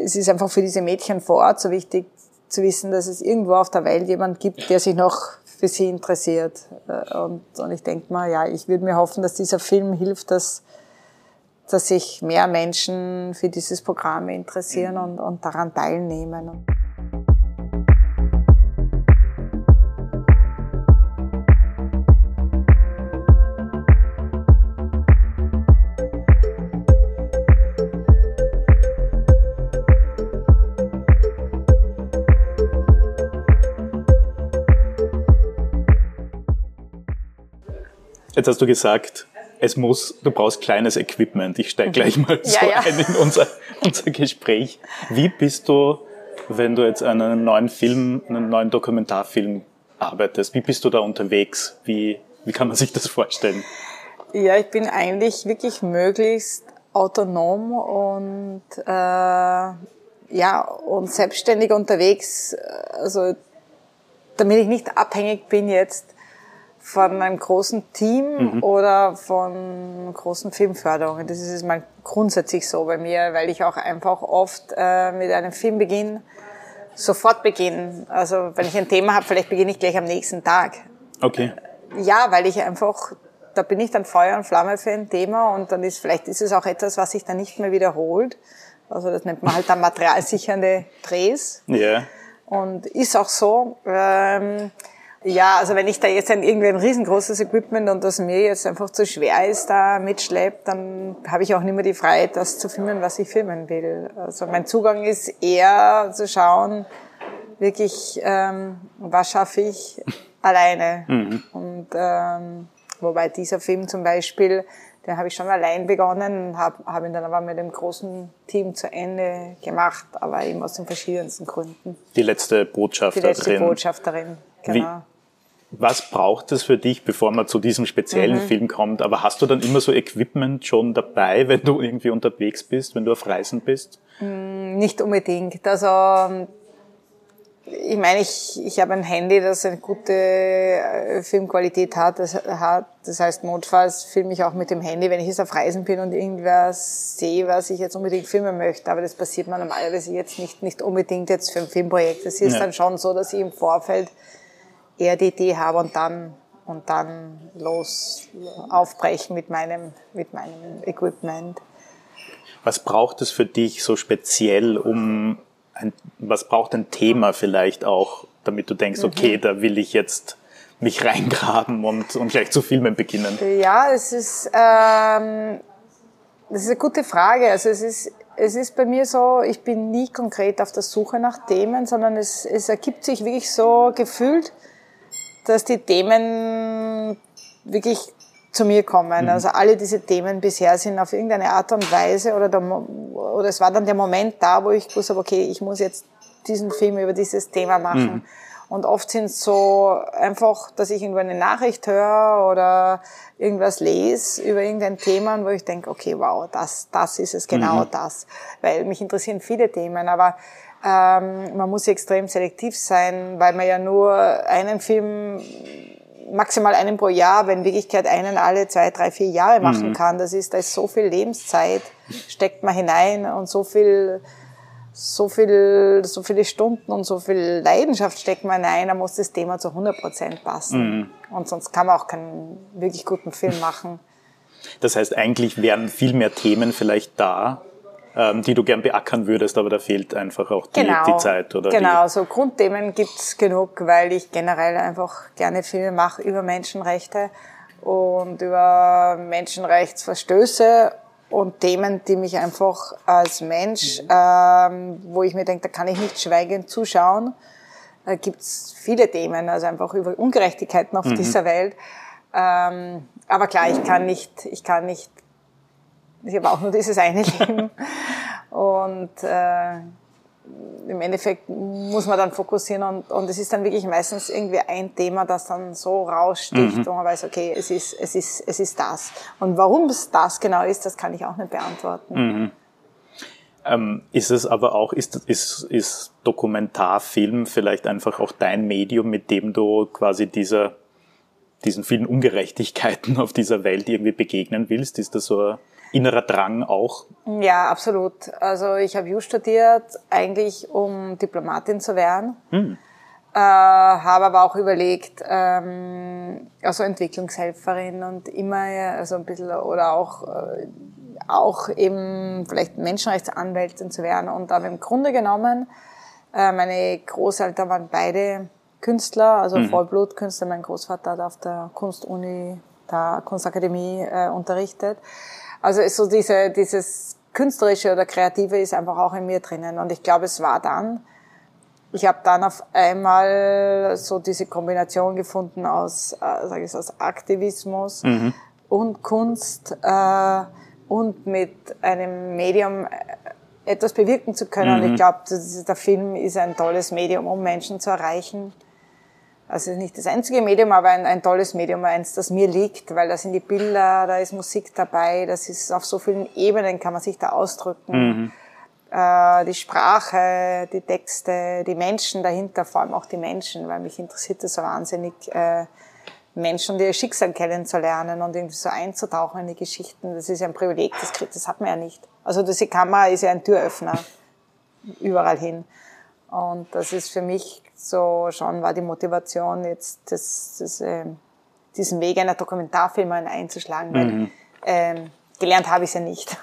es ist einfach für diese Mädchen vor Ort so wichtig zu wissen, dass es irgendwo auf der Welt jemand gibt, der sich noch für sie interessiert. Und ich denke mal, ja, ich würde mir hoffen, dass dieser Film hilft, dass sich mehr Menschen für dieses Programm interessieren und daran teilnehmen. Jetzt hast du gesagt, du brauchst kleines Equipment. Ich steige gleich mal ein in unser Gespräch. Wie bist du, wenn du jetzt einen neuen Dokumentarfilm arbeitest, wie bist du da unterwegs? Wie kann man sich das vorstellen? Ja, ich bin eigentlich wirklich möglichst autonom und selbstständig unterwegs, also damit ich nicht abhängig bin jetzt von einem großen Team oder von großen Filmförderungen. Das ist mal grundsätzlich so bei mir, weil ich auch einfach oft mit einem Film sofort beginne. Also wenn ich ein Thema habe, vielleicht beginne ich gleich am nächsten Tag. Okay. Ja, weil ich einfach, da bin ich dann Feuer und Flamme für ein Thema und dann vielleicht ist es auch etwas, was sich dann nicht mehr wiederholt. Also das nennt man halt dann materialsichernde Drehs. Ja. Yeah. Und ist auch so. Ja, also wenn ich da jetzt irgendwie ein riesengroßes Equipment und das mir jetzt einfach zu schwer ist, da mitschleppt, dann habe ich auch nicht mehr die Freiheit, das zu filmen, was ich filmen will. Also mein Zugang ist eher zu schauen, wirklich, was schaffe ich alleine. Und wobei dieser Film zum Beispiel, den habe ich schon allein begonnen, habe ihn dann aber mit dem großen Team zu Ende gemacht, aber eben aus den verschiedensten Gründen. Die letzte Botschafterin. Die letzte Botschafterin, genau. Was braucht es für dich, bevor man zu diesem speziellen Film kommt? Aber hast du dann immer so Equipment schon dabei, wenn du irgendwie unterwegs bist, wenn du auf Reisen bist? Nicht unbedingt. Also ich meine, ich habe ein Handy, das eine gute Filmqualität hat. Das heißt, notfalls filme ich auch mit dem Handy, wenn ich jetzt auf Reisen bin und irgendwas sehe, was ich jetzt unbedingt filmen möchte. Aber das passiert mir normalerweise jetzt nicht unbedingt jetzt für ein Filmprojekt. Das ist dann schon so, dass ich im Vorfeld eher die Idee habe und dann los aufbrechen mit meinem Equipment. Was braucht es für dich so speziell, was braucht ein Thema vielleicht auch, damit du denkst, okay, da will ich jetzt mich reingraben und gleich zu filmen beginnen? Ja, das ist eine gute Frage. Also es ist bei mir so, ich bin nie konkret auf der Suche nach Themen, sondern es ergibt sich wirklich so gefühlt, dass die Themen wirklich zu mir kommen. Also alle diese Themen bisher sind auf irgendeine Art und Weise oder es war dann der Moment da, wo ich gewusst habe, okay, ich muss jetzt diesen Film über dieses Thema machen. Und oft sind es so einfach, dass ich irgendwo eine Nachricht höre oder irgendwas lese über irgendein Thema, wo ich denke, okay, wow, das ist es, genau das. Weil mich interessieren viele Themen, aber man muss extrem selektiv sein, weil man ja nur einen Film, maximal einen pro Jahr, wenn in Wirklichkeit einen alle 2, 3, 4 Jahre machen kann. Da ist so viel Lebenszeit, steckt man hinein und so viele Stunden und so viel Leidenschaft steckt man hinein, da muss das Thema zu 100% passen. Und sonst kann man auch keinen wirklich guten Film machen. Das heißt, eigentlich wären viel mehr Themen vielleicht da, die du gern beackern würdest, aber da fehlt einfach auch die Zeit. Oder genau, so Grundthemen gibt's genug, weil ich generell einfach gerne Filme mache über Menschenrechte und über Menschenrechtsverstöße und Themen, die mich einfach als Mensch, wo ich mir denke, da kann ich nicht schweigend zuschauen. Da gibt's viele Themen, also einfach über Ungerechtigkeiten auf dieser Welt. Aber klar, ich habe auch nur dieses eine Leben und im Endeffekt muss man dann fokussieren und es ist dann wirklich meistens irgendwie ein Thema, das dann so raussticht, wo man weiß, okay, es ist das. Und warum es das genau ist, das kann ich auch nicht beantworten. Ist es aber auch, ist Dokumentarfilm vielleicht einfach auch dein Medium, mit dem du quasi diesen vielen Ungerechtigkeiten auf dieser Welt irgendwie begegnen willst? Ist das so innerer Drang auch? Ja, absolut. Also ich habe Jus studiert, eigentlich um Diplomatin zu werden. Habe aber auch überlegt, also Entwicklungshelferin und immer so ein bisschen oder auch eben vielleicht Menschenrechtsanwältin zu werden. Und aber im Grunde genommen, meine Großeltern waren beide Künstler, also Vollblutkünstler. Mein Großvater hat auf der Kunstuni, der Kunstakademie unterrichtet. Also ist so dieses Künstlerische oder Kreative ist einfach auch in mir drinnen. Und ich glaube, es war dann, ich habe dann auf einmal so diese Kombination gefunden aus Aktivismus und Kunst und mit einem Medium etwas bewirken zu können. Und ich glaube, der Film ist ein tolles Medium, um Menschen zu erreichen. Also nicht das einzige Medium, aber ein tolles Medium, eins, das mir liegt, weil da sind die Bilder, da ist Musik dabei, das ist auf so vielen Ebenen, kann man sich da ausdrücken. Die Sprache, die Texte, die Menschen dahinter, vor allem auch die Menschen, weil mich interessiert es so wahnsinnig, Menschen und ihr Schicksal kennenzulernen und irgendwie so einzutauchen in die Geschichten. Das ist ja ein Privileg, das hat man ja nicht. Also diese Kamera ist ja ein Türöffner überall hin. Und das ist für mich so schon war die Motivation, jetzt diesen Weg einer Dokumentarfilmerin einzuschlagen, weil gelernt habe ich es ja nicht.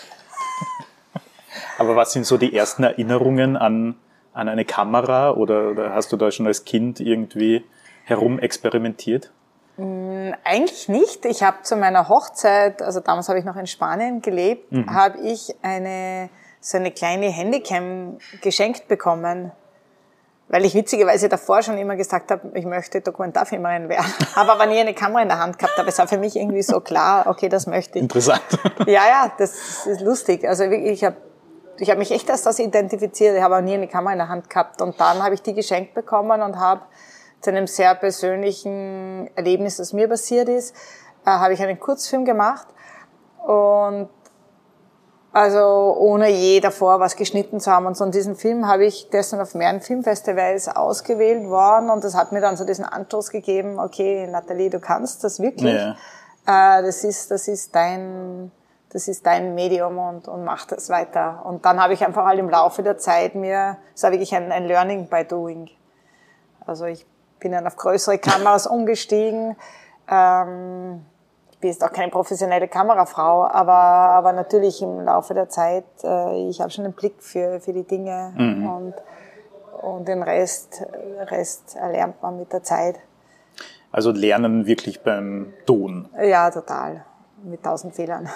Aber was sind so die ersten Erinnerungen an eine Kamera oder hast du da schon als Kind irgendwie herumexperimentiert? Eigentlich nicht. Ich habe zu meiner Hochzeit, also damals habe ich noch in Spanien gelebt, habe ich so eine kleine Handycam geschenkt bekommen, weil ich witzigerweise davor schon immer gesagt habe, ich möchte Dokumentarfilmerin werden. Habe aber nie eine Kamera in der Hand gehabt, aber es war für mich irgendwie so klar, okay, das möchte ich. Interessant. Ja, das ist lustig. Also wirklich, ich hab mich echt als das identifiziert, ich habe auch nie eine Kamera in der Hand gehabt. Und dann habe ich die geschenkt bekommen und habe zu einem sehr persönlichen Erlebnis, das mir passiert ist, habe ich einen Kurzfilm gemacht und also ohne je davor was geschnitten zu haben. Und so in diesem Film der ist dann auf mehreren Filmfestivals ausgewählt worden und das hat mir dann so diesen Anstoß gegeben, okay, Nathalie, du kannst das wirklich. Ja. Das ist dein Medium und mach das weiter. Und dann habe ich einfach halt im Laufe der Zeit es war wirklich ein Learning by Doing. Also ich bin dann auf größere Kameras umgestiegen. Ich bin jetzt auch keine professionelle Kamerafrau, aber natürlich im Laufe der Zeit, ich habe schon einen Blick für die Dinge und den Rest erlernt man mit der Zeit. Also lernen wirklich beim Tun? Ja, total. Mit 1000 Fehlern.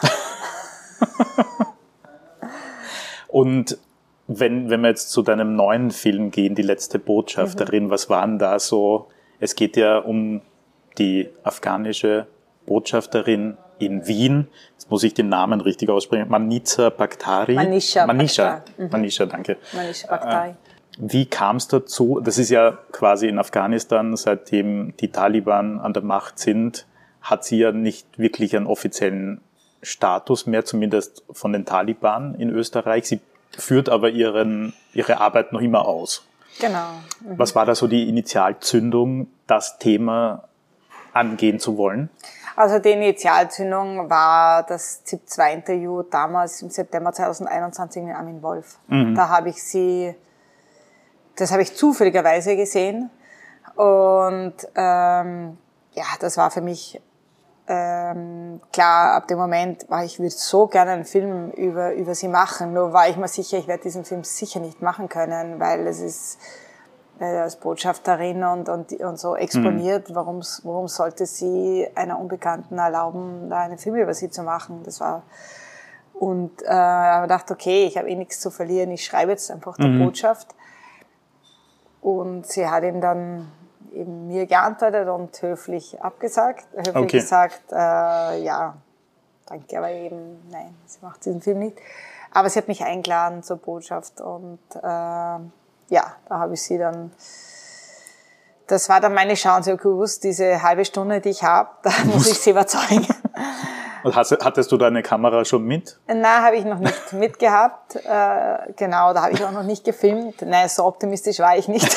Und wenn wir jetzt zu deinem neuen Film gehen, Die letzte Botschafterin, was waren da so? Es geht ja um die afghanische Botschafterin in Wien. Jetzt muss ich den Namen richtig aussprechen. Manisha Bakhtari. Manisha, danke. Manisha Bakhtari. Wie kam es dazu? Das ist ja quasi in Afghanistan, seitdem die Taliban an der Macht sind, hat sie ja nicht wirklich einen offiziellen Status mehr, zumindest von den Taliban in Österreich. Sie führt aber ihre Arbeit noch immer aus. Genau. Was war da so die Initialzündung, das Thema angehen zu wollen? Also die Initialzündung war das ZIP-2-Interview damals im September 2021 mit Armin Wolf. Da habe ich das habe ich zufälligerweise gesehen und das war für mich klar, ab dem Moment ich würde so gerne einen Film über sie machen, nur war ich mir sicher, ich werde diesen Film sicher nicht machen können, weil es ist als Botschafterin und so exponiert, warum sollte sie einer Unbekannten erlauben, da einen Film über sie zu machen, das war und ich dachte, okay, ich habe eh nichts zu verlieren, ich schreibe jetzt einfach der Botschaft und sie hat ihm dann eben mir geantwortet und höflich gesagt, ja, danke, aber eben, nein, sie macht diesen Film nicht. Aber sie hat mich eingeladen zur Botschaft und da habe ich sie dann, das war dann meine Chance, ich habe gewusst, diese halbe Stunde, die ich habe, da muss ich sie überzeugen. Und hattest du deine Kamera schon mit? Nein, habe ich noch nicht mitgehabt. Genau, da habe ich auch noch nicht gefilmt. Nein, so optimistisch war ich nicht.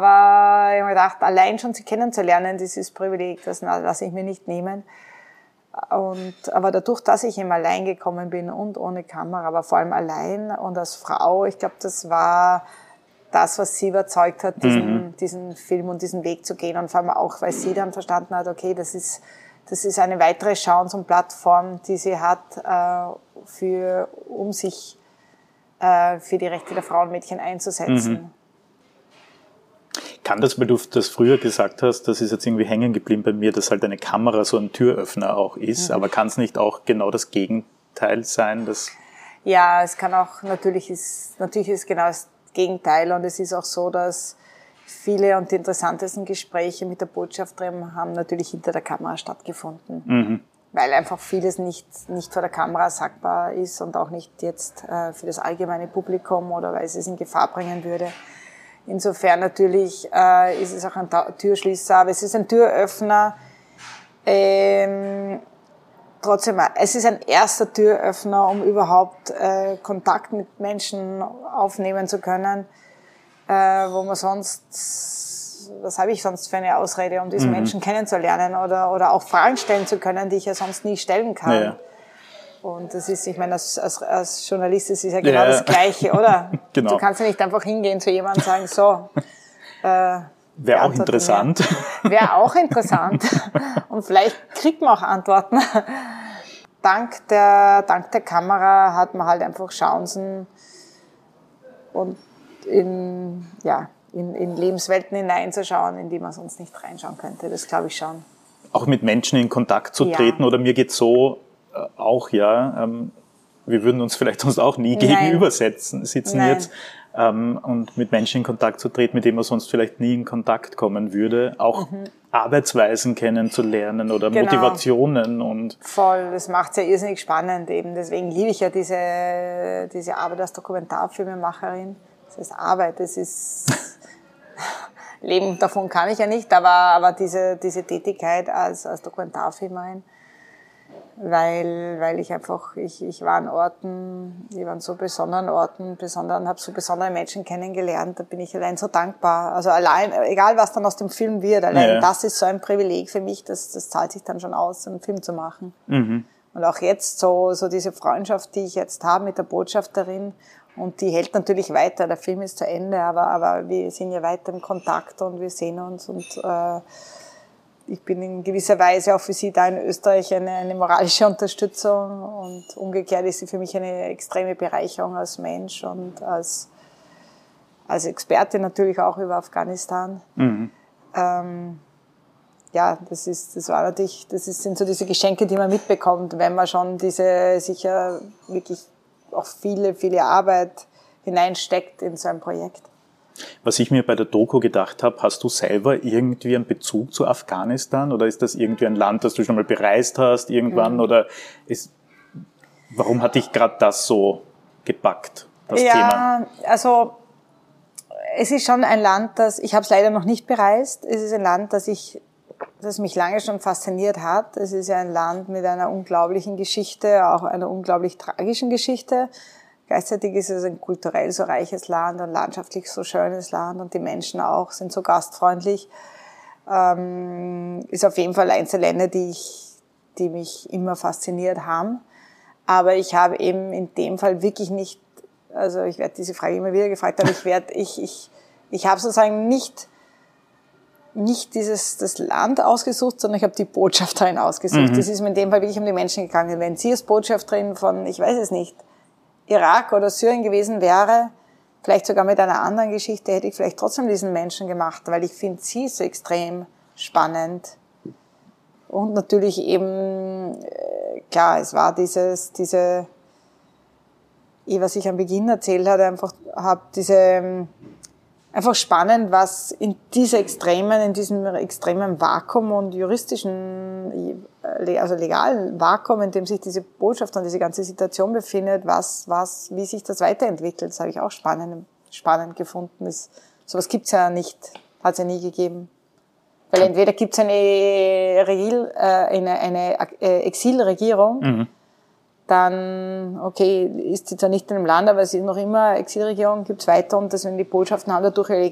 Aber ich habe mir gedacht, allein schon sie kennenzulernen, dieses Privileg, das lasse ich mir nicht nehmen. Aber dadurch, dass ich eben allein gekommen bin und ohne Kamera, aber vor allem allein und als Frau, ich glaube, das war das, was sie überzeugt hat, diesen Film und diesen Weg zu gehen. Und vor allem auch, weil sie dann verstanden hat, okay, das ist eine weitere Chance und Plattform, die sie hat, um sich für die Rechte der Frauen und Mädchen einzusetzen. Kann das, weil du das früher gesagt hast, das ist jetzt irgendwie hängen geblieben bei mir, dass halt eine Kamera so ein Türöffner auch ist, aber kann es nicht auch genau das Gegenteil sein? Ja, es kann auch, natürlich ist genau das Gegenteil, und es ist auch so, dass viele und die interessantesten Gespräche mit der Botschafterin haben natürlich hinter der Kamera stattgefunden. Weil einfach vieles nicht vor der Kamera sagbar ist und auch nicht jetzt für das allgemeine Publikum oder weil es in Gefahr bringen würde. Insofern natürlich ist es auch ein Türschließer, aber es ist ein Türöffner. Trotzdem, es ist ein erster Türöffner, um überhaupt Kontakt mit Menschen aufnehmen zu können, wo man sonst, was habe ich sonst für eine Ausrede, um diese Menschen kennenzulernen oder auch Fragen stellen zu können, die ich ja sonst nie stellen kann. Ja. Und das ist, ich meine, als Journalist, das ist ja genau das Gleiche, oder? Genau. Du kannst ja nicht einfach hingehen zu jemandem und sagen, so. Wäre auch interessant. Wäre auch interessant. Und vielleicht kriegt man auch Antworten. Dank der Kamera hat man halt einfach Chancen und in Lebenswelten hineinzuschauen, in die man sonst nicht reinschauen könnte. Das glaube ich schon. Auch mit Menschen in Kontakt zu treten, oder mir geht's so, auch, wir würden uns vielleicht sonst auch nie gegenüber sitzen jetzt, und mit Menschen in Kontakt zu treten, mit denen man sonst vielleicht nie in Kontakt kommen würde, auch Arbeitsweisen kennenzulernen oder Motivationen und. Voll, das macht's ja irrsinnig spannend eben, deswegen liebe ich ja diese Arbeit als Dokumentarfilmemacherin. Das ist Arbeit, das ist, Leben davon kann ich ja nicht, aber diese Tätigkeit als Dokumentarfilmerin, weil ich einfach, ich war an Orten, ich war an so besonderen Orten, habe so besondere Menschen kennengelernt, da bin ich allein so dankbar. Also allein, egal was dann aus dem Film wird, allein das ist so ein Privileg für mich, das zahlt sich dann schon aus, einen Film zu machen. Und auch jetzt so diese Freundschaft, die ich jetzt habe mit der Botschafterin, und die hält natürlich weiter, der Film ist zu Ende, aber wir sind ja weiter im Kontakt und wir sehen uns, und ich bin in gewisser Weise auch für sie da in Österreich eine moralische Unterstützung, und umgekehrt ist sie für mich eine extreme Bereicherung als Mensch und als Expertin natürlich auch über Afghanistan. Sind so diese Geschenke, die man mitbekommt, wenn man schon sicher wirklich auch viele Arbeit hineinsteckt in so ein Projekt. Was ich mir bei der Doku gedacht habe, hast du selber irgendwie einen Bezug zu Afghanistan, oder ist das irgendwie ein Land, das du schon mal bereist hast irgendwann, oder warum hat dich gerade das so gepackt, das Thema? Ja, also es ist schon ein Land, ich habe es leider noch nicht bereist. Es ist ein Land, das mich lange schon fasziniert hat. Es ist ja ein Land mit einer unglaublichen Geschichte, auch einer unglaublich tragischen Geschichte. Gleichzeitig ist es ein kulturell so reiches Land, ein landschaftlich so schönes Land, und die Menschen auch sind so gastfreundlich. Ist auf jeden Fall eins der Länder, die mich immer fasziniert haben. Aber ich habe eben in dem Fall wirklich nicht, also ich werde diese Frage immer wieder gefragt, aber ich habe sozusagen nicht das Land ausgesucht, sondern ich habe die Botschafterin ausgesucht. Das ist mir in dem Fall wirklich um die Menschen gegangen. Wenn sie als Botschafterin von, ich weiß es nicht, Irak oder Syrien gewesen wäre, vielleicht sogar mit einer anderen Geschichte, hätte ich vielleicht trotzdem diesen Menschen gemacht, weil ich finde sie so extrem spannend. Und natürlich eben, klar, es war was ich am Beginn erzählt hatte, einfach spannend, was in diesem extremen Vakuum und juristischen, also legalen Vakuum, in dem sich diese Botschaft und diese ganze Situation befindet, wie sich das weiterentwickelt. Das habe ich auch spannend gefunden. Sowas gibt's ja nicht, hat's ja nie gegeben. Weil entweder gibt's eine Exilregierung, dann, okay, ist sie zwar nicht in einem Land, aber sie ist noch immer Exilregierung, gibt's weiter, und deswegen die Botschaften haben dadurch eine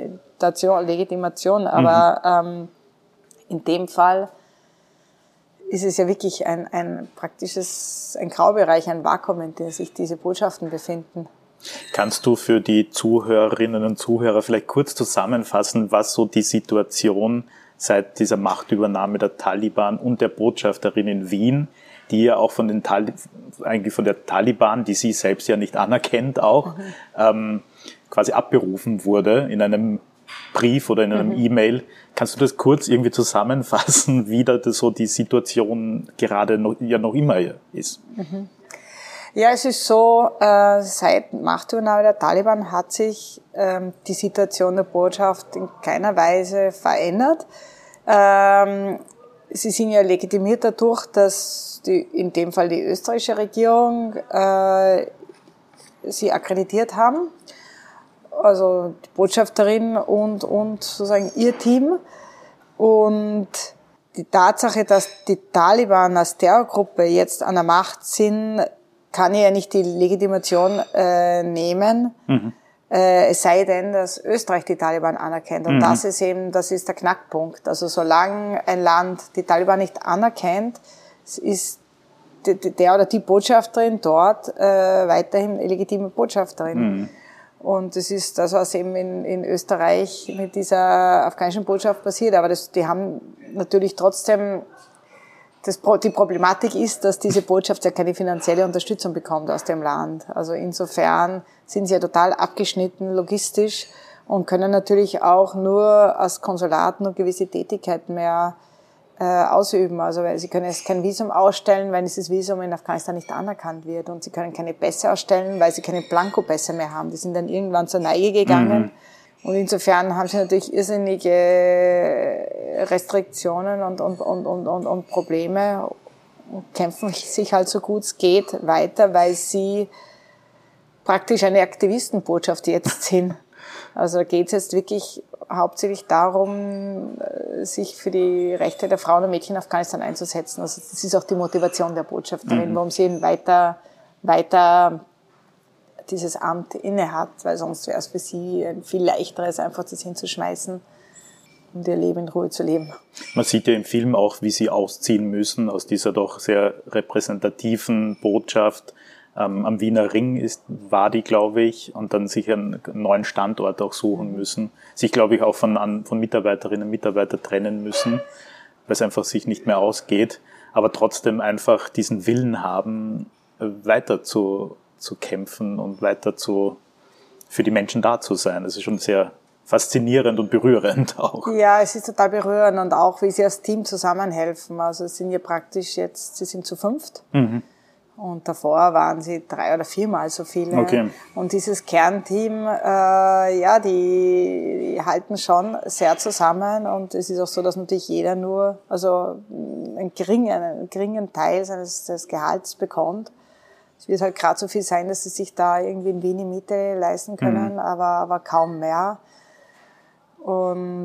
Legitimation. Aber in dem Fall ist es ja wirklich ein Graubereich, ein Vakuum, in dem sich diese Botschaften befinden. Kannst du für die Zuhörerinnen und Zuhörer vielleicht kurz zusammenfassen, was so die Situation seit dieser Machtübernahme der Taliban und der Botschafterin in Wien, die ja auch von den eigentlich von der Taliban, die sie selbst ja nicht anerkennt auch, quasi abberufen wurde in einem Brief oder in einem E-Mail. Kannst du das kurz irgendwie zusammenfassen, wie da so die Situation gerade noch immer ist? Ja, es ist so, seit Machtübernahme der Taliban hat sich die Situation der Botschaft in keiner Weise verändert. Sie sind ja legitimiert dadurch, dass in dem Fall die österreichische Regierung sie akkreditiert haben, also die Botschafterin und sozusagen ihr Team. Und die Tatsache, dass die Taliban als Terrorgruppe jetzt an der Macht sind, kann ja nicht die Legitimation nehmen, es sei denn, dass Österreich die Taliban anerkennt. Und das ist der Knackpunkt. Also solange ein Land die Taliban nicht anerkennt, ist der oder die Botschafterin dort weiterhin legitime Botschafterin. Und das ist das, was eben in Österreich mit dieser afghanischen Botschaft passiert. Aber die haben natürlich trotzdem, die Problematik ist, dass diese Botschaft ja keine finanzielle Unterstützung bekommt aus dem Land. Also insofern sind sie ja total abgeschnitten logistisch und können natürlich auch nur als Konsulat nur gewisse Tätigkeiten mehr ausüben. Also weil sie können jetzt kein Visum ausstellen, weil dieses Visum in Afghanistan nicht anerkannt wird. Und sie können keine Pässe ausstellen, weil sie keine Blankopässe mehr haben. Die sind dann irgendwann zur Neige gegangen. Und insofern haben sie natürlich irrsinnige Restriktionen und Probleme und kämpfen sich halt so gut es geht weiter, weil sie praktisch eine Aktivistenbotschaft jetzt sind. Also da geht es jetzt wirklich hauptsächlich darum, sich für die Rechte der Frauen und Mädchen in Afghanistan einzusetzen. Also das ist auch die Motivation der Botschafterin, warum sie eben weiter dieses Amt innehat, weil sonst wäre es für sie ein viel leichteres, einfach das hinzuschmeißen und ihr Leben in Ruhe zu leben. Man sieht ja im Film auch, wie sie ausziehen müssen aus dieser doch sehr repräsentativen Botschaft. Am Wiener Ring war die, glaube ich, und dann sich einen neuen Standort auch suchen müssen. Sich, glaube ich, auch von Mitarbeiterinnen und Mitarbeitern trennen müssen, weil es einfach sich nicht mehr ausgeht. Aber trotzdem einfach diesen Willen haben, weiter zu kämpfen und weiter für die Menschen da zu sein. Das ist schon sehr faszinierend und berührend auch. Ja, es ist total berührend und auch, wie sie als Team zusammenhelfen. Also es sind ja praktisch jetzt, sie sind zu 5. Und davor waren sie 3 oder 4 Mal so viele. Okay. Und dieses Kernteam, die halten schon sehr zusammen. Und es ist auch so, dass natürlich jeder nur, also einen geringen Teil des Gehalts bekommt. Es wird halt gerade so viel sein, dass sie sich da irgendwie in Wien die Miete leisten können, aber kaum mehr. Und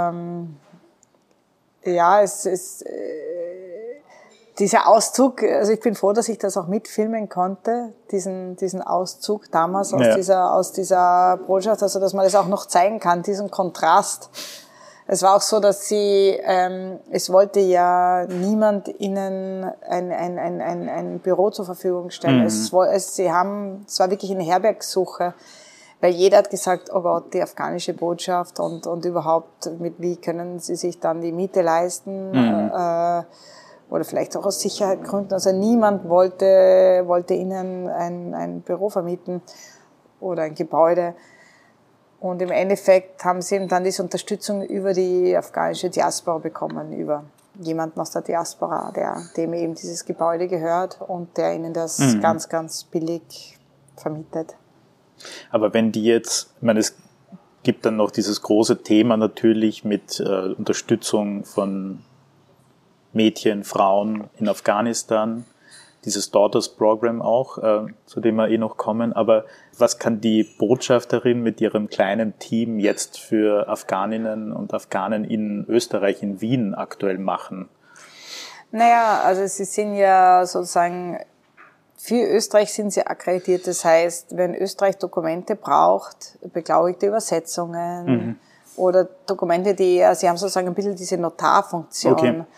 es ist dieser Auszug, also ich bin froh, dass ich das auch mitfilmen konnte, diesen Auszug damals aus dieser Botschaft, also dass man das auch noch zeigen kann, diesen Kontrast. Es war auch so, dass es wollte ja niemand ihnen ein Büro zur Verfügung stellen. Es war wirklich eine Herbergssuche, weil jeder hat gesagt, oh Gott, die afghanische Botschaft und überhaupt, wie können sie sich dann die Miete leisten, oder vielleicht auch aus Sicherheitsgründen. Also niemand wollte ihnen ein Büro vermieten oder ein Gebäude. Und im Endeffekt haben sie eben dann diese Unterstützung über die afghanische Diaspora bekommen, über jemanden aus der Diaspora, dem eben dieses Gebäude gehört und der ihnen das ganz, ganz billig vermietet. Aber wenn die jetzt, ich meine, es gibt dann noch dieses große Thema natürlich mit Unterstützung von Mädchen, Frauen in Afghanistan, dieses Daughters Program auch, zu dem wir noch kommen. Aber was kann die Botschafterin mit ihrem kleinen Team jetzt für Afghaninnen und Afghanen in Österreich, in Wien aktuell machen? Naja, also sie sind ja sozusagen, für Österreich sind sie akkreditiert. Das heißt, wenn Österreich Dokumente braucht, beglaubigte Übersetzungen oder Dokumente, sie haben sozusagen ein bisschen diese Notarfunktion. Okay.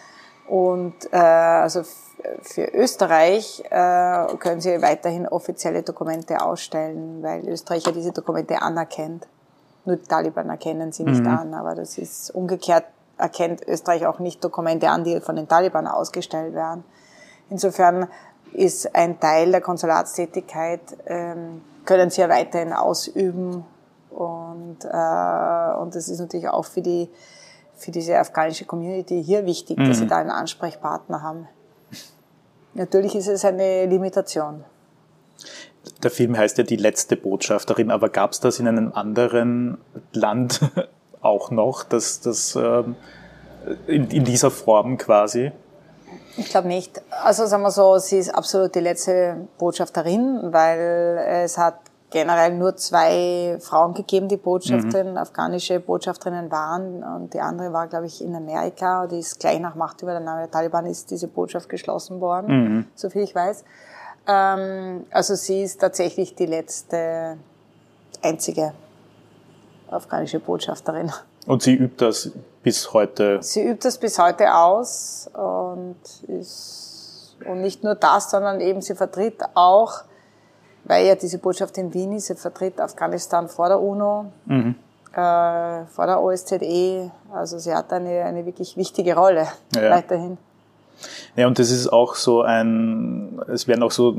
Und also für Österreich können sie weiterhin offizielle Dokumente ausstellen, weil Österreich ja diese Dokumente anerkennt. Nur die Taliban erkennen sie nicht an, aber das ist umgekehrt, erkennt Österreich auch nicht Dokumente an, die von den Taliban ausgestellt werden. Insofern ist ein Teil der Konsulatstätigkeit, können sie ja weiterhin ausüben, und das ist natürlich auch für diese afghanische Community hier wichtig, dass sie da einen Ansprechpartner haben. Natürlich ist es eine Limitation. Der Film heißt ja Die letzte Botschafterin, aber gab es das in einem anderen Land auch noch, das in dieser Form quasi? Ich glaube nicht. Also sagen wir so, sie ist absolut die letzte Botschafterin, weil es hat generell nur 2 Frauen gegeben, die afghanische Botschafterinnen waren, und die andere war, glaube ich, in Amerika, die ist gleich nach Machtübernahme der Taliban ist diese Botschaft geschlossen worden, soviel ich weiß. Also sie ist tatsächlich die letzte, einzige afghanische Botschafterin. Und sie übt das bis heute? Sie übt das bis heute aus, und nicht nur das, sondern eben sie vertritt auch, weil ja diese Botschaft in Wien ist, sie vertritt Afghanistan vor der UNO, vor der OSZE, also sie hat eine wirklich wichtige Rolle weiterhin. Ja, und das ist auch so es werden auch so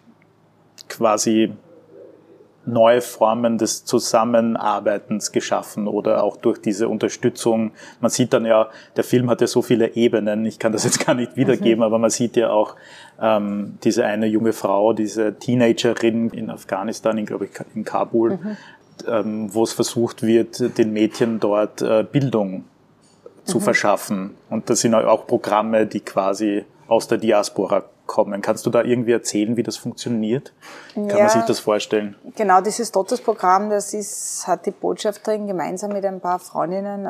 quasi neue Formen des Zusammenarbeitens geschaffen oder auch durch diese Unterstützung. Man sieht dann ja, der Film hat ja so viele Ebenen, ich kann das jetzt gar nicht wiedergeben, aber man sieht ja auch diese eine junge Frau, diese Teenagerin in Afghanistan, glaube ich in Kabul, wo es versucht wird, den Mädchen dort Bildung zu verschaffen. Und das sind auch Programme, die quasi aus der Diaspora kommen. Kannst du da irgendwie erzählen, wie das funktioniert? Kann man sich das vorstellen? Genau, dieses TOTUS-Programm, hat die Botschafterin gemeinsam mit ein paar Freundinnen,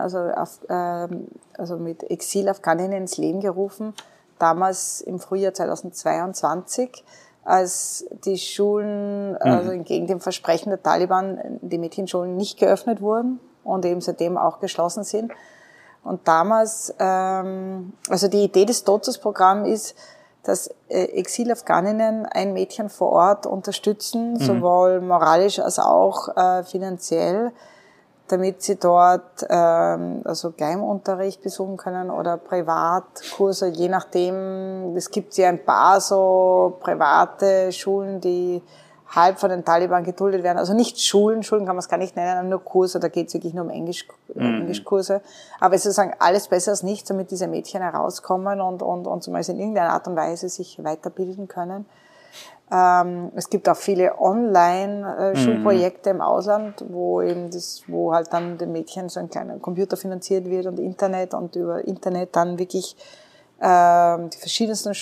also mit Exil-Afghaninnen ins Leben gerufen, damals im Frühjahr 2022, als die Schulen, also entgegen dem Versprechen der Taliban, die Mädchenschulen nicht geöffnet wurden und eben seitdem auch geschlossen sind. Und damals, also die Idee des TOTUS-Programms ist, dass Exil-Afghaninnen ein Mädchen vor Ort unterstützen, sowohl moralisch als auch finanziell, damit sie dort also Geheimunterricht besuchen können oder Privatkurse, je nachdem. Es gibt ja ein paar so private Schulen, die halb von den Taliban geduldet werden. Also nicht Schulen kann man es gar nicht nennen, nur Kurse, da geht es wirklich nur um Englischkurse. Aber es ist sozusagen alles besser als nichts, damit diese Mädchen herauskommen und zumindest in irgendeiner Art und Weise sich weiterbilden können. Es gibt auch viele Online-Schulprojekte im Ausland, wo halt dann den Mädchen so ein kleiner Computer finanziert wird und Internet, und über Internet dann wirklich die verschiedensten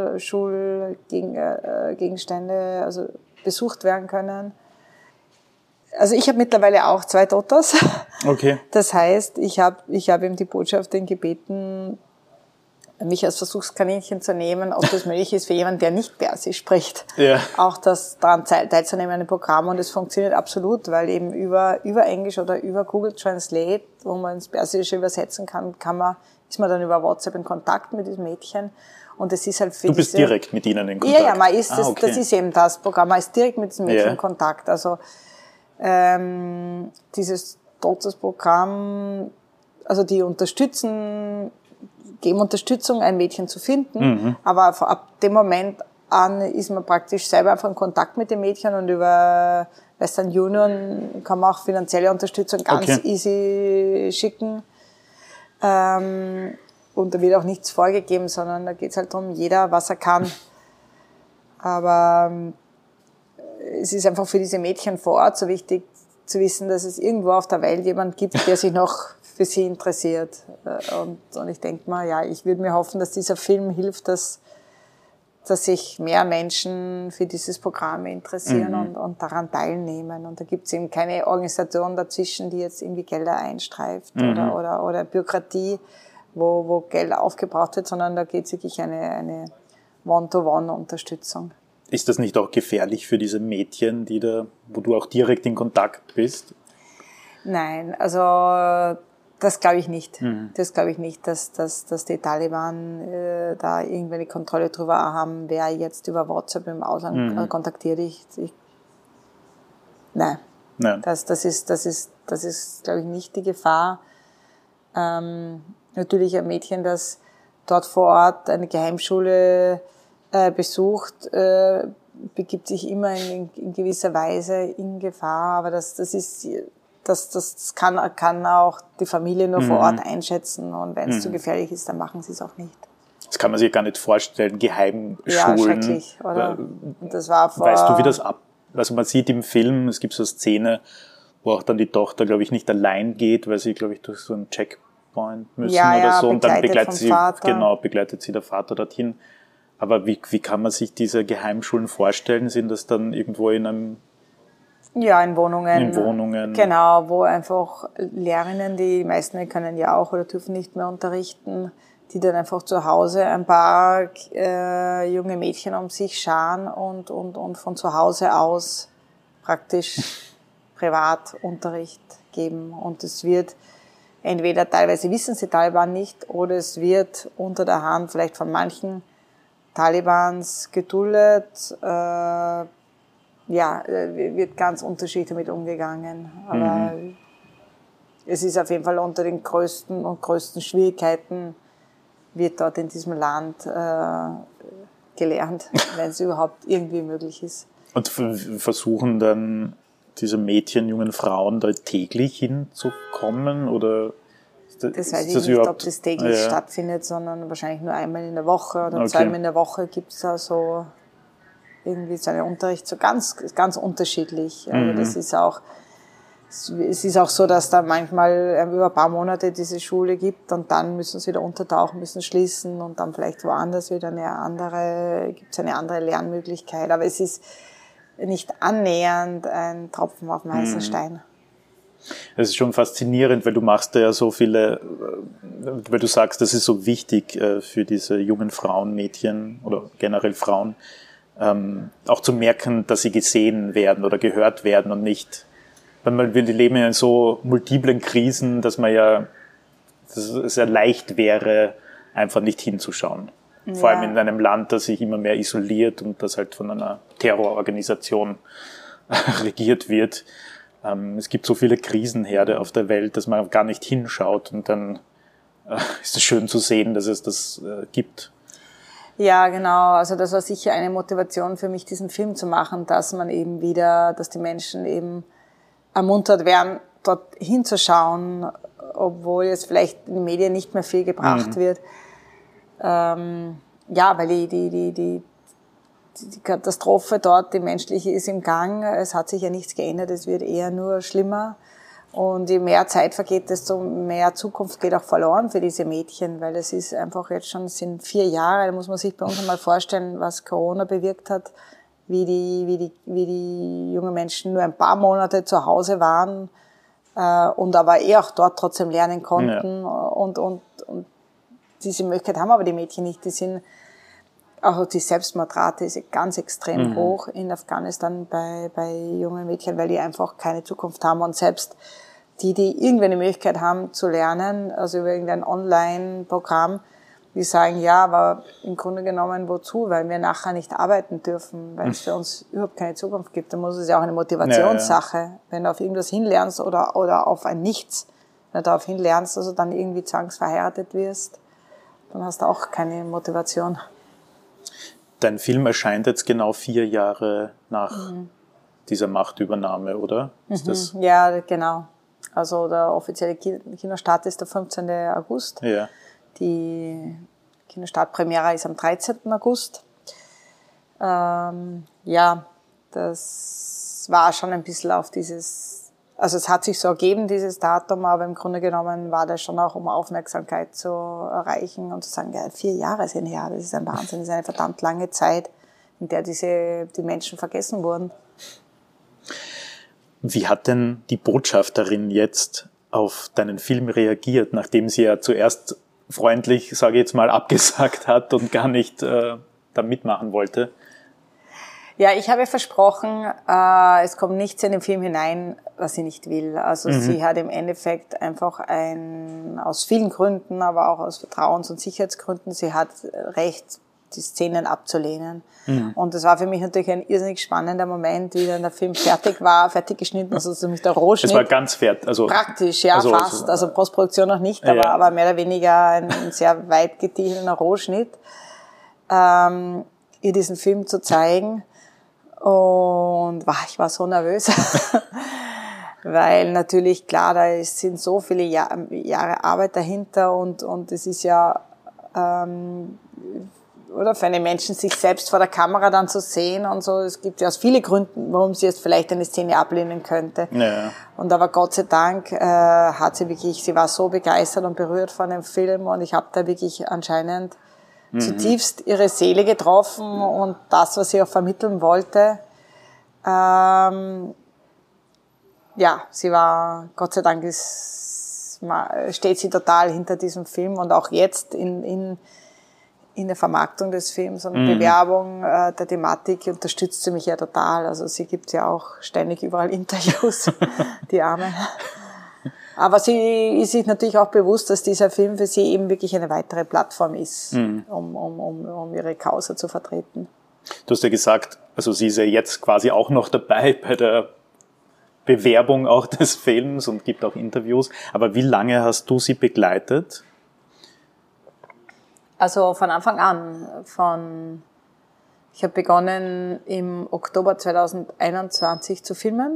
Schulgegenstände also besucht werden können. Also ich habe mittlerweile auch 2 Totas. Okay. Das heißt, ich habe eben die Botschafterin gebeten, mich als Versuchskaninchen zu nehmen, ob das möglich ist für jemanden, der nicht Persisch spricht, auch daran teilzunehmen an dem Programm. Und es funktioniert absolut, weil eben über Englisch oder über Google Translate, wo man ins Persische übersetzen kann, ist man dann über WhatsApp in Kontakt mit diesem Mädchen. Und es ist halt für Du bist direkt mit ihnen in Kontakt? Ja, das ist eben das Programm. Man ist direkt mit diesem Mädchen in Kontakt. Also dieses TOTUS-Programm, also die geben Unterstützung, ein Mädchen zu finden, aber ab dem Moment an ist man praktisch selber einfach in Kontakt mit dem Mädchen, und über Western Union kann man auch finanzielle Unterstützung ganz easy schicken. Und da wird auch nichts vorgegeben, sondern da geht es halt darum, jeder, was er kann. Aber es ist einfach für diese Mädchen vor Ort so wichtig zu wissen, dass es irgendwo auf der Welt jemand gibt, der sich noch für sie interessiert. Und ich denke mal, ich würde mir hoffen, dass dieser Film hilft, dass sich mehr Menschen für dieses Programm interessieren und daran teilnehmen. Und da gibt es eben keine Organisation dazwischen, die jetzt irgendwie Gelder einstreift oder Bürokratie, wo Geld aufgebraucht wird, sondern da geht es wirklich eine One-to-One-Unterstützung. Ist das nicht auch gefährlich für diese Mädchen, wo du auch direkt in Kontakt bist? Nein, also Das glaube ich nicht. Das glaube ich nicht, dass die Taliban da irgendwie eine Kontrolle drüber haben, wer jetzt über WhatsApp im Ausland kontaktiert. Nein. Das ist, glaube ich, nicht die Gefahr. Natürlich ein Mädchen, das dort vor Ort eine Geheimschule besucht, begibt sich immer in gewisser Weise in Gefahr, aber das kann auch die Familie nur vor Ort einschätzen, und wenn es zu gefährlich ist, dann machen sie es auch nicht. Das kann man sich gar nicht vorstellen, Geheimschulen. Ja, schrecklich, oder? Das war weißt du, wie das also man sieht im Film, es gibt so eine Szene, wo auch dann die Tochter, glaube ich, nicht allein geht, weil sie, glaube ich, durch so einen Checkpoint müssen oder so, und dann begleitet sie der Vater dorthin. Aber wie kann man sich diese Geheimschulen vorstellen? Sind das dann irgendwo in einem... Ja, in Wohnungen. In Wohnungen. Genau, wo einfach Lehrerinnen, die meisten können ja auch oder dürfen nicht mehr unterrichten, die dann einfach zu Hause ein paar junge Mädchen um sich scharen und von zu Hause aus praktisch Privatunterricht geben. Und es wird entweder, teilweise wissen sie Taliban nicht, oder es wird unter der Hand vielleicht von manchen Talibans geduldet, wird ganz unterschiedlich damit umgegangen. Aber es ist auf jeden Fall unter den größten Schwierigkeiten, wird dort in diesem Land gelernt, wenn es überhaupt irgendwie möglich ist. Und versuchen dann diese Mädchen, jungen Frauen da täglich hinzukommen, oder? Das weiß ich nicht, ob das täglich stattfindet, sondern wahrscheinlich nur einmal in der Woche oder zweimal in der Woche gibt es da so irgendwie so einen Unterricht, so ganz, ganz unterschiedlich. Also das ist auch, es ist auch so, dass da manchmal über ein paar Monate diese Schule gibt und dann müssen sie wieder untertauchen, müssen schließen und dann vielleicht woanders wieder gibt's eine andere Lernmöglichkeit. Aber es ist nicht annähernd ein Tropfen auf dem heißen Stein. Es ist schon faszinierend, weil du machst ja so viele, weil du sagst, das ist so wichtig für diese jungen Frauen, Mädchen oder generell Frauen, auch zu merken, dass sie gesehen werden oder gehört werden und nicht, weil wir leben ja in so multiplen Krisen, dass es ja leicht wäre, einfach nicht hinzuschauen. Ja. Vor allem in einem Land, das sich immer mehr isoliert und das halt von einer Terrororganisation regiert wird. Es gibt so viele Krisenherde auf der Welt, dass man gar nicht hinschaut, und dann ist es schön zu sehen, dass es das gibt. Ja, genau. Also das war sicher eine Motivation für mich, diesen Film zu machen, dass die Menschen eben ermuntert werden, dort hinzuschauen, obwohl jetzt vielleicht in den Medien nicht mehr viel gebracht wird. Weil die Katastrophe dort, die menschliche, ist im Gang. Es hat sich ja nichts geändert, es wird eher nur schlimmer. Und je mehr Zeit vergeht, desto mehr Zukunft geht auch verloren für diese Mädchen, weil es ist einfach jetzt schon, es sind 4 Jahre, da muss man sich bei uns einmal vorstellen, was Corona bewirkt hat, wie die jungen Menschen nur ein paar Monate zu Hause waren und aber auch dort trotzdem lernen konnten. Ja. Und diese Möglichkeit haben aber die Mädchen nicht. Auch die Selbstmordrate ist ganz extrem hoch in Afghanistan bei jungen Mädchen, weil die einfach keine Zukunft haben. Und selbst die irgendwie eine Möglichkeit haben zu lernen, also über irgendein Online-Programm, die sagen, ja, aber im Grunde genommen wozu? Weil wir nachher nicht arbeiten dürfen, weil es für uns überhaupt keine Zukunft gibt. Da muss es ja auch eine Motivationssache. Ja. Wenn du auf irgendwas hinlernst oder auf ein Nichts, wenn du darauf hinlernst, also dann irgendwie zwangsverheiratet wirst, dann hast du auch keine Motivation. Dein Film erscheint jetzt genau 4 Jahre nach dieser Machtübernahme, oder? Ist das? Ja, genau. Also der offizielle Kinostart ist der 15. August. Ja. Die Kinostartpremiere ist am 13. August. Das war schon ein bisschen auf also es hat sich so ergeben, dieses Datum, aber im Grunde genommen war das schon auch, um Aufmerksamkeit zu erreichen und zu sagen, ja, 4 Jahre sind her, das ist ein Wahnsinn, das ist eine verdammt lange Zeit, in der die Menschen vergessen wurden. Wie hat denn die Botschafterin jetzt auf deinen Film reagiert, nachdem sie ja zuerst freundlich, sage ich jetzt mal, abgesagt hat und gar nicht da mitmachen wollte? Ja, ich habe versprochen, es kommt nichts in den Film hinein, was sie nicht will. Also sie hat im Endeffekt einfach aus vielen Gründen, aber auch aus Vertrauens- und Sicherheitsgründen, sie hat Recht, die Szenen abzulehnen. Und das war für mich natürlich ein irrsinnig spannender Moment, wie dann der Film fertig geschnitten, also mit der Rohschnitt. Es war ganz fertig. Also, praktisch, ja, fast. Also Postproduktion noch nicht, aber mehr oder weniger ein sehr weit gediegener Rohschnitt, ihr diesen Film zu zeigen. Und ich war so nervös, weil natürlich, klar, da sind so viele Jahre Arbeit dahinter und es ist ja, oder für einen Menschen, sich selbst vor der Kamera dann zu sehen und so, es gibt ja aus vielen Gründen, warum sie jetzt vielleicht eine Szene ablehnen könnte. Ja. Und aber Gott sei Dank sie war so begeistert und berührt von dem Film und ich habe da wirklich anscheinend zutiefst ihre Seele getroffen und das, was sie auch vermitteln wollte. Sie war, Gott sei Dank steht sie total hinter diesem Film und auch jetzt in der Vermarktung des Films und Bewerbung der Thematik unterstützt sie mich ja total. Also sie gibt ja auch ständig überall Interviews, die Arme. Aber sie ist sich natürlich auch bewusst, dass dieser Film für sie eben wirklich eine weitere Plattform ist, um ihre Causa zu vertreten. Du hast ja gesagt, also sie ist ja jetzt quasi auch noch dabei bei der Bewerbung auch des Films und gibt auch Interviews. Aber wie lange hast du sie begleitet? Also von Anfang an. Ich habe begonnen im Oktober 2021 zu filmen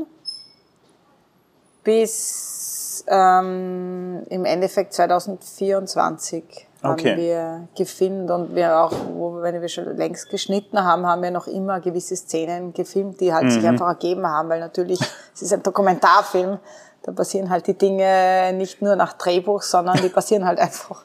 bis im Endeffekt 2024 haben wir gefilmt und wir auch, wenn wir schon längst geschnitten haben, haben wir noch immer gewisse Szenen gefilmt, die halt sich einfach ergeben haben, weil natürlich, es ist ein Dokumentarfilm, da passieren halt die Dinge nicht nur nach Drehbuch, sondern die passieren halt einfach.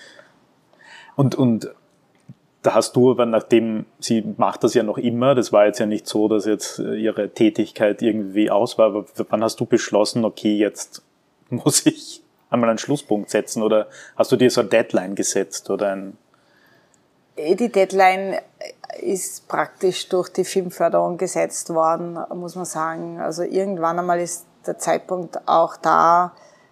Und da hast du aber, nachdem sie macht das ja noch immer, das war jetzt ja nicht so, dass jetzt ihre Tätigkeit irgendwie aus war, aber wann hast du beschlossen, okay, jetzt muss ich einmal einen Schlusspunkt setzen oder hast du dir so eine Deadline gesetzt oder Die Deadline ist praktisch durch die Filmförderung gesetzt worden, muss man sagen. Also irgendwann einmal ist der Zeitpunkt auch da,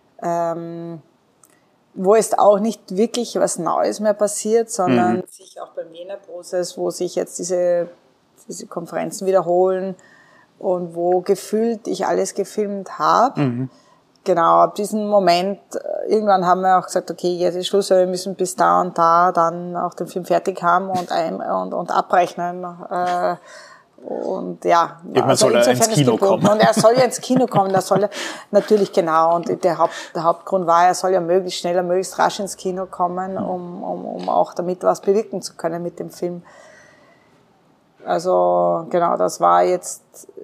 wo es auch nicht wirklich was Neues mehr passiert, sondern sich auch beim Jena-Prozess, wo sich jetzt diese Konferenzen wiederholen und wo gefühlt ich alles gefilmt habe. Genau, ab diesem Moment, irgendwann haben wir auch gesagt, okay, jetzt ist Schluss, wir müssen bis da und da dann auch den Film fertig haben und abrechnen. Und ja, irgendwann soll er ins Kino kommen. Und er soll ja ins Kino kommen, natürlich genau. Und der Hauptgrund war, er soll ja möglichst schneller, möglichst rasch ins Kino kommen, um auch damit was bewirken zu können mit dem Film. Also genau, das war jetzt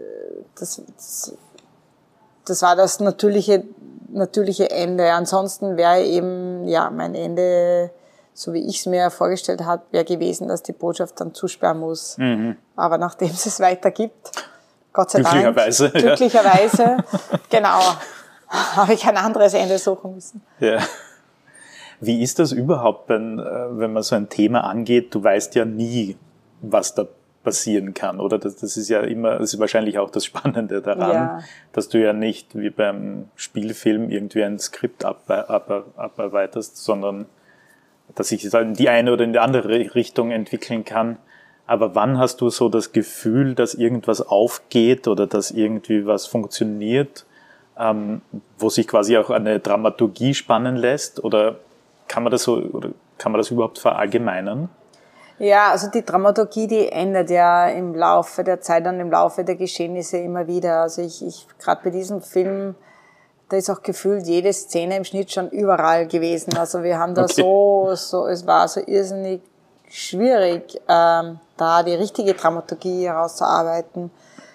das war das natürliche Ende. Ansonsten wäre eben, mein Ende, so wie ich es mir vorgestellt habe, wäre gewesen, dass die Botschaft dann zusperren muss. Aber nachdem es weiter gibt, Gott sei Dank, glücklicherweise, genau, habe ich ein anderes Ende suchen müssen. Ja. Wie ist das überhaupt, wenn man so ein Thema angeht? Du weißt ja nie, was da passieren kann, oder? Das ist ja immer, das ist wahrscheinlich auch das Spannende daran, dass du ja nicht wie beim Spielfilm irgendwie ein Skript abarbeitest, sondern dass sich das in die eine oder in die andere Richtung entwickeln kann. Aber wann hast du so das Gefühl, dass irgendwas aufgeht oder dass irgendwie was funktioniert, wo sich quasi auch eine Dramaturgie spannen lässt? Oder kann man das überhaupt verallgemeinern? Ja, also die Dramaturgie, die ändert ja im Laufe der Zeit und im Laufe der Geschehnisse immer wieder. Also ich gerade bei diesem Film, da ist auch gefühlt jede Szene im Schnitt schon überall gewesen. Also wir haben da es war so irrsinnig schwierig, da die richtige Dramaturgie herauszuarbeiten.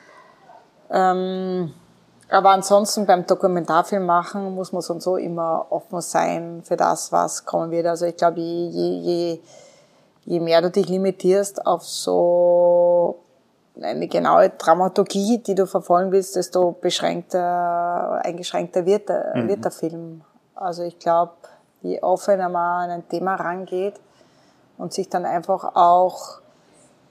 Aber ansonsten beim Dokumentarfilm machen muss man so und so immer offen sein für das, was kommen wird. Also ich glaube, je mehr du dich limitierst auf so eine genaue Dramaturgie, die du verfolgen willst, desto eingeschränkter wird der Film. Also ich glaube, je offener man an ein Thema rangeht und sich dann einfach auch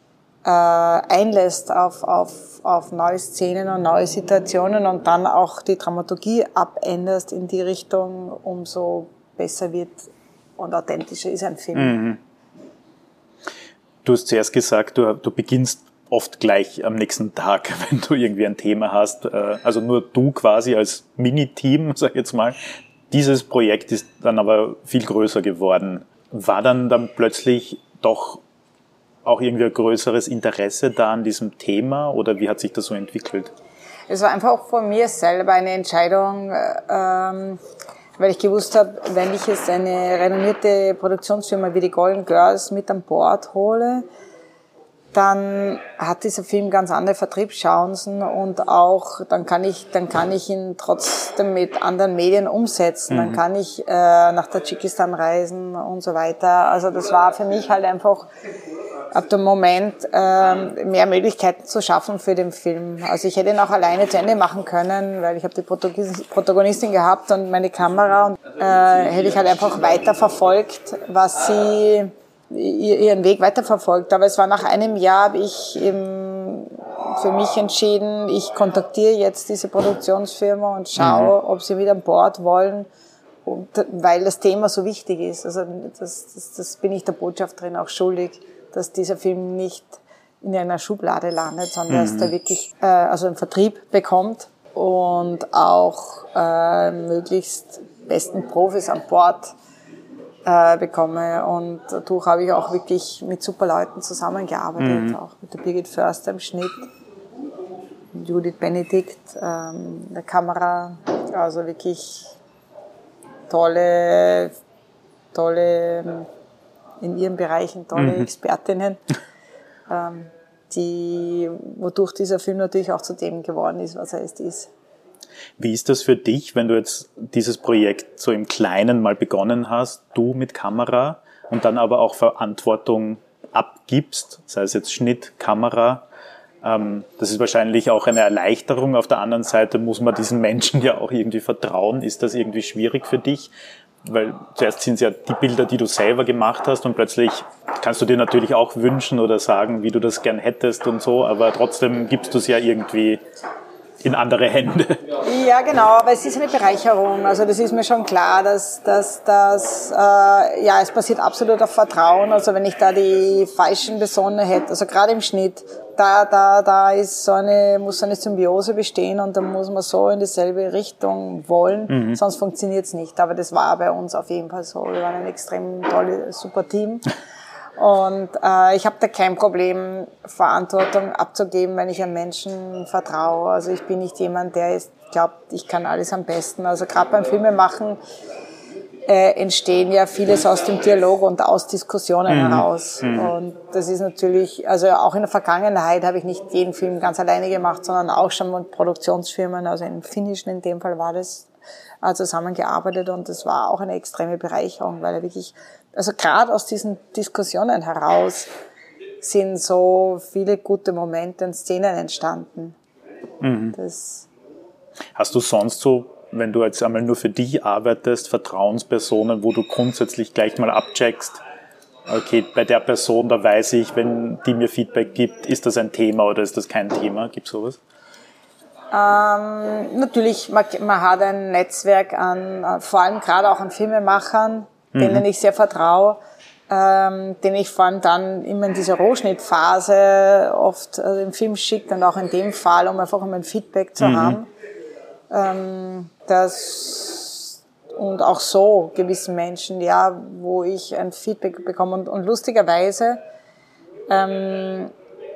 einlässt auf neue Szenen und neue Situationen und dann auch die Dramaturgie abänderst in die Richtung, umso besser wird und authentischer ist ein Film. Mhm. Du hast zuerst gesagt, du beginnst oft gleich am nächsten Tag, wenn du irgendwie ein Thema hast. Also nur du quasi als Mini-Team, sag ich jetzt mal. Dieses Projekt ist dann aber viel größer geworden. War dann plötzlich doch auch irgendwie ein größeres Interesse da an diesem Thema oder wie hat sich das so entwickelt? Es war einfach von mir selber eine Entscheidung, weil ich gewusst habe, wenn ich jetzt eine renommierte Produktionsfirma wie die Golden Girls mit an Bord hole, dann hat dieser Film ganz andere Vertriebschancen und auch dann kann ich ihn trotzdem mit anderen Medien umsetzen. Dann kann ich nach Tadschikistan reisen und so weiter. Also das war für mich halt einfach ab dem Moment mehr Möglichkeiten zu schaffen für den Film. Also ich hätte ihn auch alleine zu Ende machen können, weil ich habe die Protagonistin gehabt und meine Kamera und hätte ich halt einfach weiter verfolgt, was sie ihren Weg weiterverfolgt. Aber es war nach einem Jahr, habe ich eben für mich entschieden, ich kontaktiere jetzt diese Produktionsfirma und schaue, ob sie wieder an Bord wollen, weil das Thema so wichtig ist. Also das bin ich der Botschafterin auch schuldig, dass dieser Film nicht in einer Schublade landet, sondern dass der wirklich also einen Vertrieb bekommt und auch möglichst besten Profis an Bord bekomme. Und dadurch habe ich auch wirklich mit super Leuten zusammengearbeitet, auch mit der Birgit Förster im Schnitt, mit Judith Benedikt, der Kamera, also wirklich tolle in ihren Bereichen tolle Expertinnen, wodurch dieser Film natürlich auch zu dem geworden ist, was er jetzt ist. Wie ist das für dich, wenn du jetzt dieses Projekt so im Kleinen mal begonnen hast, du mit Kamera und dann aber auch Verantwortung abgibst, sei es jetzt Schnitt, Kamera, das ist wahrscheinlich auch eine Erleichterung. Auf der anderen Seite muss man diesen Menschen ja auch irgendwie vertrauen. Ist das irgendwie schwierig für dich? Weil zuerst sind es ja die Bilder, die du selber gemacht hast und plötzlich kannst du dir natürlich auch wünschen oder sagen, wie du das gern hättest und so, aber trotzdem gibst du es ja irgendwie in andere Hände. Ja, genau, aber es ist eine Bereicherung. Also das ist mir schon klar, dass es basiert absolut auf Vertrauen. Also wenn ich da die falschen Personen hätte, also gerade im Schnitt, da ist muss so eine Symbiose bestehen und da muss man so in dieselbe Richtung wollen, sonst funktioniert es nicht. Aber das war bei uns auf jeden Fall so. Wir waren ein extrem tolles, super Team. Und ich habe da kein Problem, Verantwortung abzugeben, wenn ich einem Menschen vertraue. Also ich bin nicht jemand, der glaubt, ich kann alles am besten. Also gerade beim Filmemachen entstehen ja vieles aus dem Dialog und aus Diskussionen heraus. Und das ist natürlich, also auch in der Vergangenheit habe ich nicht jeden Film ganz alleine gemacht, sondern auch schon mit Produktionsfirmen, also im Finnischen in dem Fall war das, zusammengearbeitet und das war auch eine extreme Bereicherung, weil er wirklich, also gerade aus diesen Diskussionen heraus sind so viele gute Momente und Szenen entstanden. Hast du sonst so, wenn du jetzt einmal nur für dich arbeitest, Vertrauenspersonen, wo du grundsätzlich gleich mal abcheckst, okay, bei der Person, da weiß ich, wenn die mir Feedback gibt, ist das ein Thema oder ist das kein Thema? Gibt's sowas? Natürlich, man hat ein Netzwerk an, vor allem gerade auch an Filmemachern, denen ich sehr vertraue, denen ich vor allem dann immer in dieser Rohschnittphase oft im Film schicke und auch in dem Fall, um einfach ein Feedback zu haben. Und auch so gewissen Menschen, ja, wo ich ein Feedback bekomme. Und lustigerweise, mein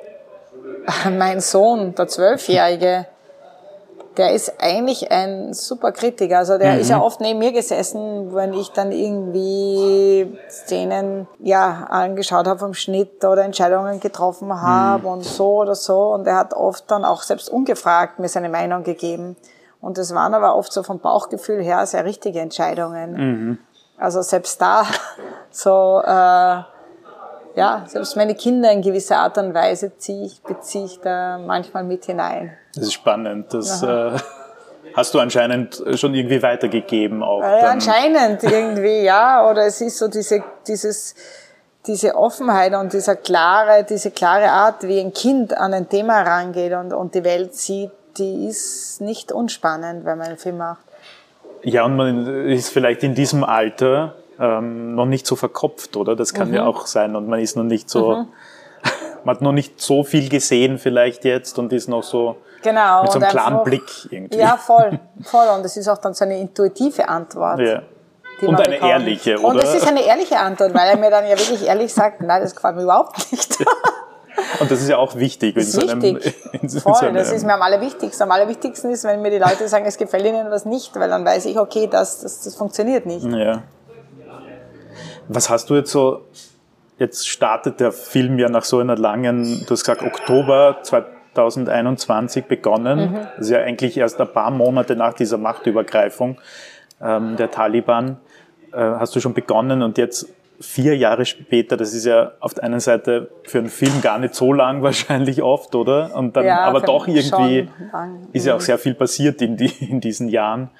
Sohn, der 12-Jährige, der ist eigentlich ein super Kritiker. Also der ist ja oft neben mir gesessen, wenn ich dann irgendwie Szenen angeschaut habe vom Schnitt oder Entscheidungen getroffen habe und so oder so. Und er hat oft dann auch selbst ungefragt mir seine Meinung gegeben. Und das waren aber oft so vom Bauchgefühl her sehr richtige Entscheidungen. Also selbst da so, selbst meine Kinder in gewisser Art und Weise beziehe ich da manchmal mit hinein. Das ist spannend. Das hast du anscheinend schon irgendwie weitergegeben auch. Anscheinend irgendwie, ja. Oder es ist so diese Offenheit und diese klare Art, wie ein Kind an ein Thema herangeht und die Welt sieht, die ist nicht unspannend, wenn man einen Film macht. Ja, und man ist vielleicht in diesem Alter noch nicht so verkopft, oder? Das kann ja auch sein. Und man ist noch nicht so, man hat noch nicht so viel gesehen vielleicht jetzt und ist noch so genau, mit so einem klaren Blick irgendwie. Ja, voll. Und es ist auch dann so eine intuitive Antwort. Ja. Und eine ehrliche, oder? Und es ist eine ehrliche Antwort, weil er mir dann ja wirklich ehrlich sagt, nein, das gefällt mir überhaupt nicht. Und das ist ja auch wichtig. Das ist wichtig. Voll, das ist mir am allerwichtigsten. Am allerwichtigsten ist, wenn mir die Leute sagen, es gefällt ihnen was nicht, weil dann weiß ich, okay, das funktioniert nicht. Ja. Was hast du jetzt so, jetzt startet der Film ja nach so einer langen, du hast gesagt Oktober 2021 begonnen. Das ist ja eigentlich erst ein paar Monate nach dieser Machtübergreifung der Taliban. Hast du schon begonnen und jetzt 4 Jahre später, das ist ja auf der einen Seite für einen Film gar nicht so lang wahrscheinlich oft, oder? Und dann, ja, aber doch irgendwie ist ja auch sehr viel passiert in diesen Jahren.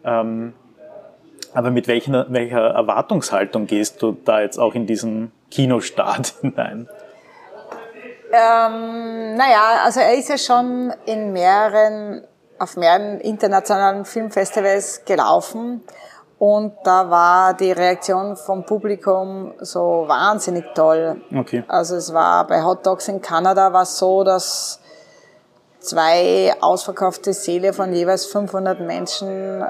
Aber mit welcher Erwartungshaltung gehst du da jetzt auch in diesen Kinostart hinein? Also er ist ja schon auf mehreren internationalen Filmfestivals gelaufen. Und da war die Reaktion vom Publikum so wahnsinnig toll. Okay. Also es war bei Hot Dogs in Kanada war es so, dass 2 ausverkaufte Säle von jeweils 500 Menschen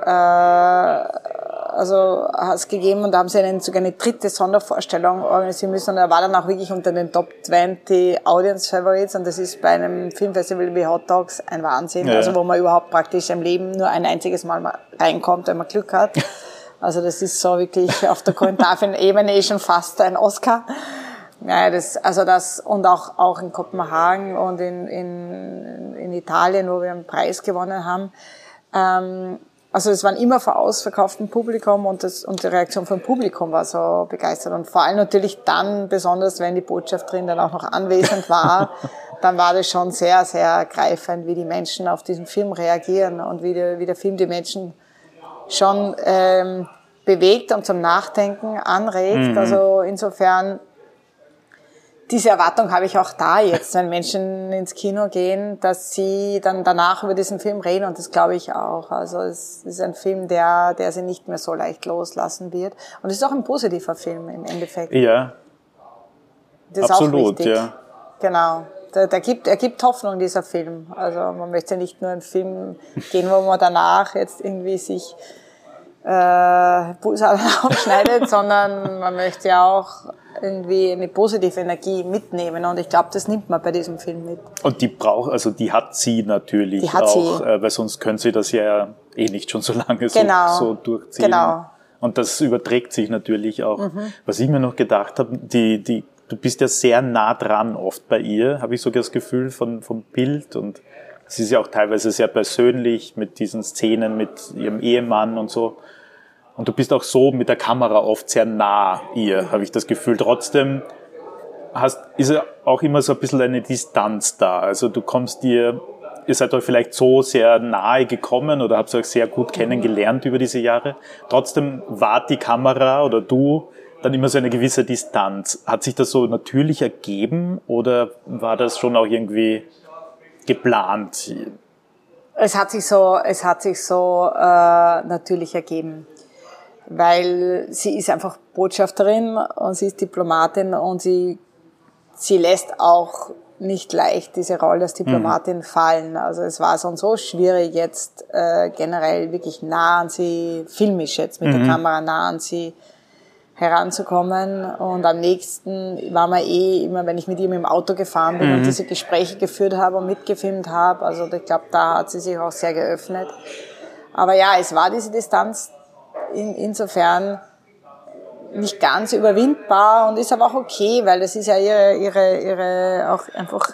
hat es gegeben und da haben sie sogar eine 3. Sondervorstellung organisieren müssen und er war dann auch wirklich unter den Top 20 Audience Favorites und das ist bei einem Filmfestival wie Hot Dogs ein Wahnsinn, ja. Also wo man überhaupt praktisch im Leben nur ein einziges Mal reinkommt, wenn man Glück hat. Also das ist so wirklich auf der Korinthen-Ebene schon fast ein Oscar. Ja, und auch in Kopenhagen und in Italien, wo wir einen Preis gewonnen haben. Also es waren immer vor ausverkauftem Publikum und die Reaktion vom Publikum war so begeistert. Und vor allem natürlich dann, besonders wenn die Botschafterin dann auch noch anwesend war, dann war das schon sehr, sehr greifend, wie die Menschen auf diesen Film reagieren und wie der Film die Menschen schon bewegt und zum Nachdenken anregt. Also insofern, diese Erwartung habe ich auch da jetzt, wenn Menschen ins Kino gehen, dass sie dann danach über diesen Film reden und das glaube ich auch. Also es ist ein Film, der sie nicht mehr so leicht loslassen wird. Und es ist auch ein positiver Film im Endeffekt. Ja, das ist absolut, auch wichtig. Ja. Genau. Er gibt Hoffnung, dieser Film. Also man möchte nicht nur einen Film gehen, wo man danach jetzt irgendwie sich Pulsadern aufschneidet, sondern man möchte ja auch irgendwie eine positive Energie mitnehmen und ich glaube, das nimmt man bei diesem Film mit. Und die hat sie natürlich auch, weil sonst könnte sie das ja eh nicht schon so lange so durchziehen. Genau. Und das überträgt sich natürlich auch. Was ich mir noch gedacht habe, du bist ja sehr nah dran oft bei ihr, habe ich sogar das Gefühl vom Bild und es ist ja auch teilweise sehr persönlich mit diesen Szenen mit ihrem Ehemann und so. Und du bist auch so mit der Kamera oft sehr nah ihr, habe ich das Gefühl. Trotzdem ist ja auch immer so ein bisschen eine Distanz da. Also ihr seid euch vielleicht so sehr nahe gekommen oder habt euch sehr gut kennengelernt über diese Jahre. Trotzdem war die Kamera oder du dann immer so eine gewisse Distanz. Hat sich das so natürlich ergeben oder war das schon auch irgendwie geplant? Es hat sich so natürlich ergeben. Weil sie ist einfach Botschafterin und sie ist Diplomatin und sie lässt auch nicht leicht diese Rolle als Diplomatin fallen. Also es war so schwierig jetzt generell wirklich nah an sie, filmisch jetzt mit der Kamera nah an sie heranzukommen und am nächsten war man immer, wenn ich mit ihr im Auto gefahren bin und diese Gespräche geführt habe und mitgefilmt habe, also ich glaube, da hat sie sich auch sehr geöffnet. Aber ja, es war diese Distanz insofern nicht ganz überwindbar und ist aber auch okay, weil das ist ja ihre auch einfach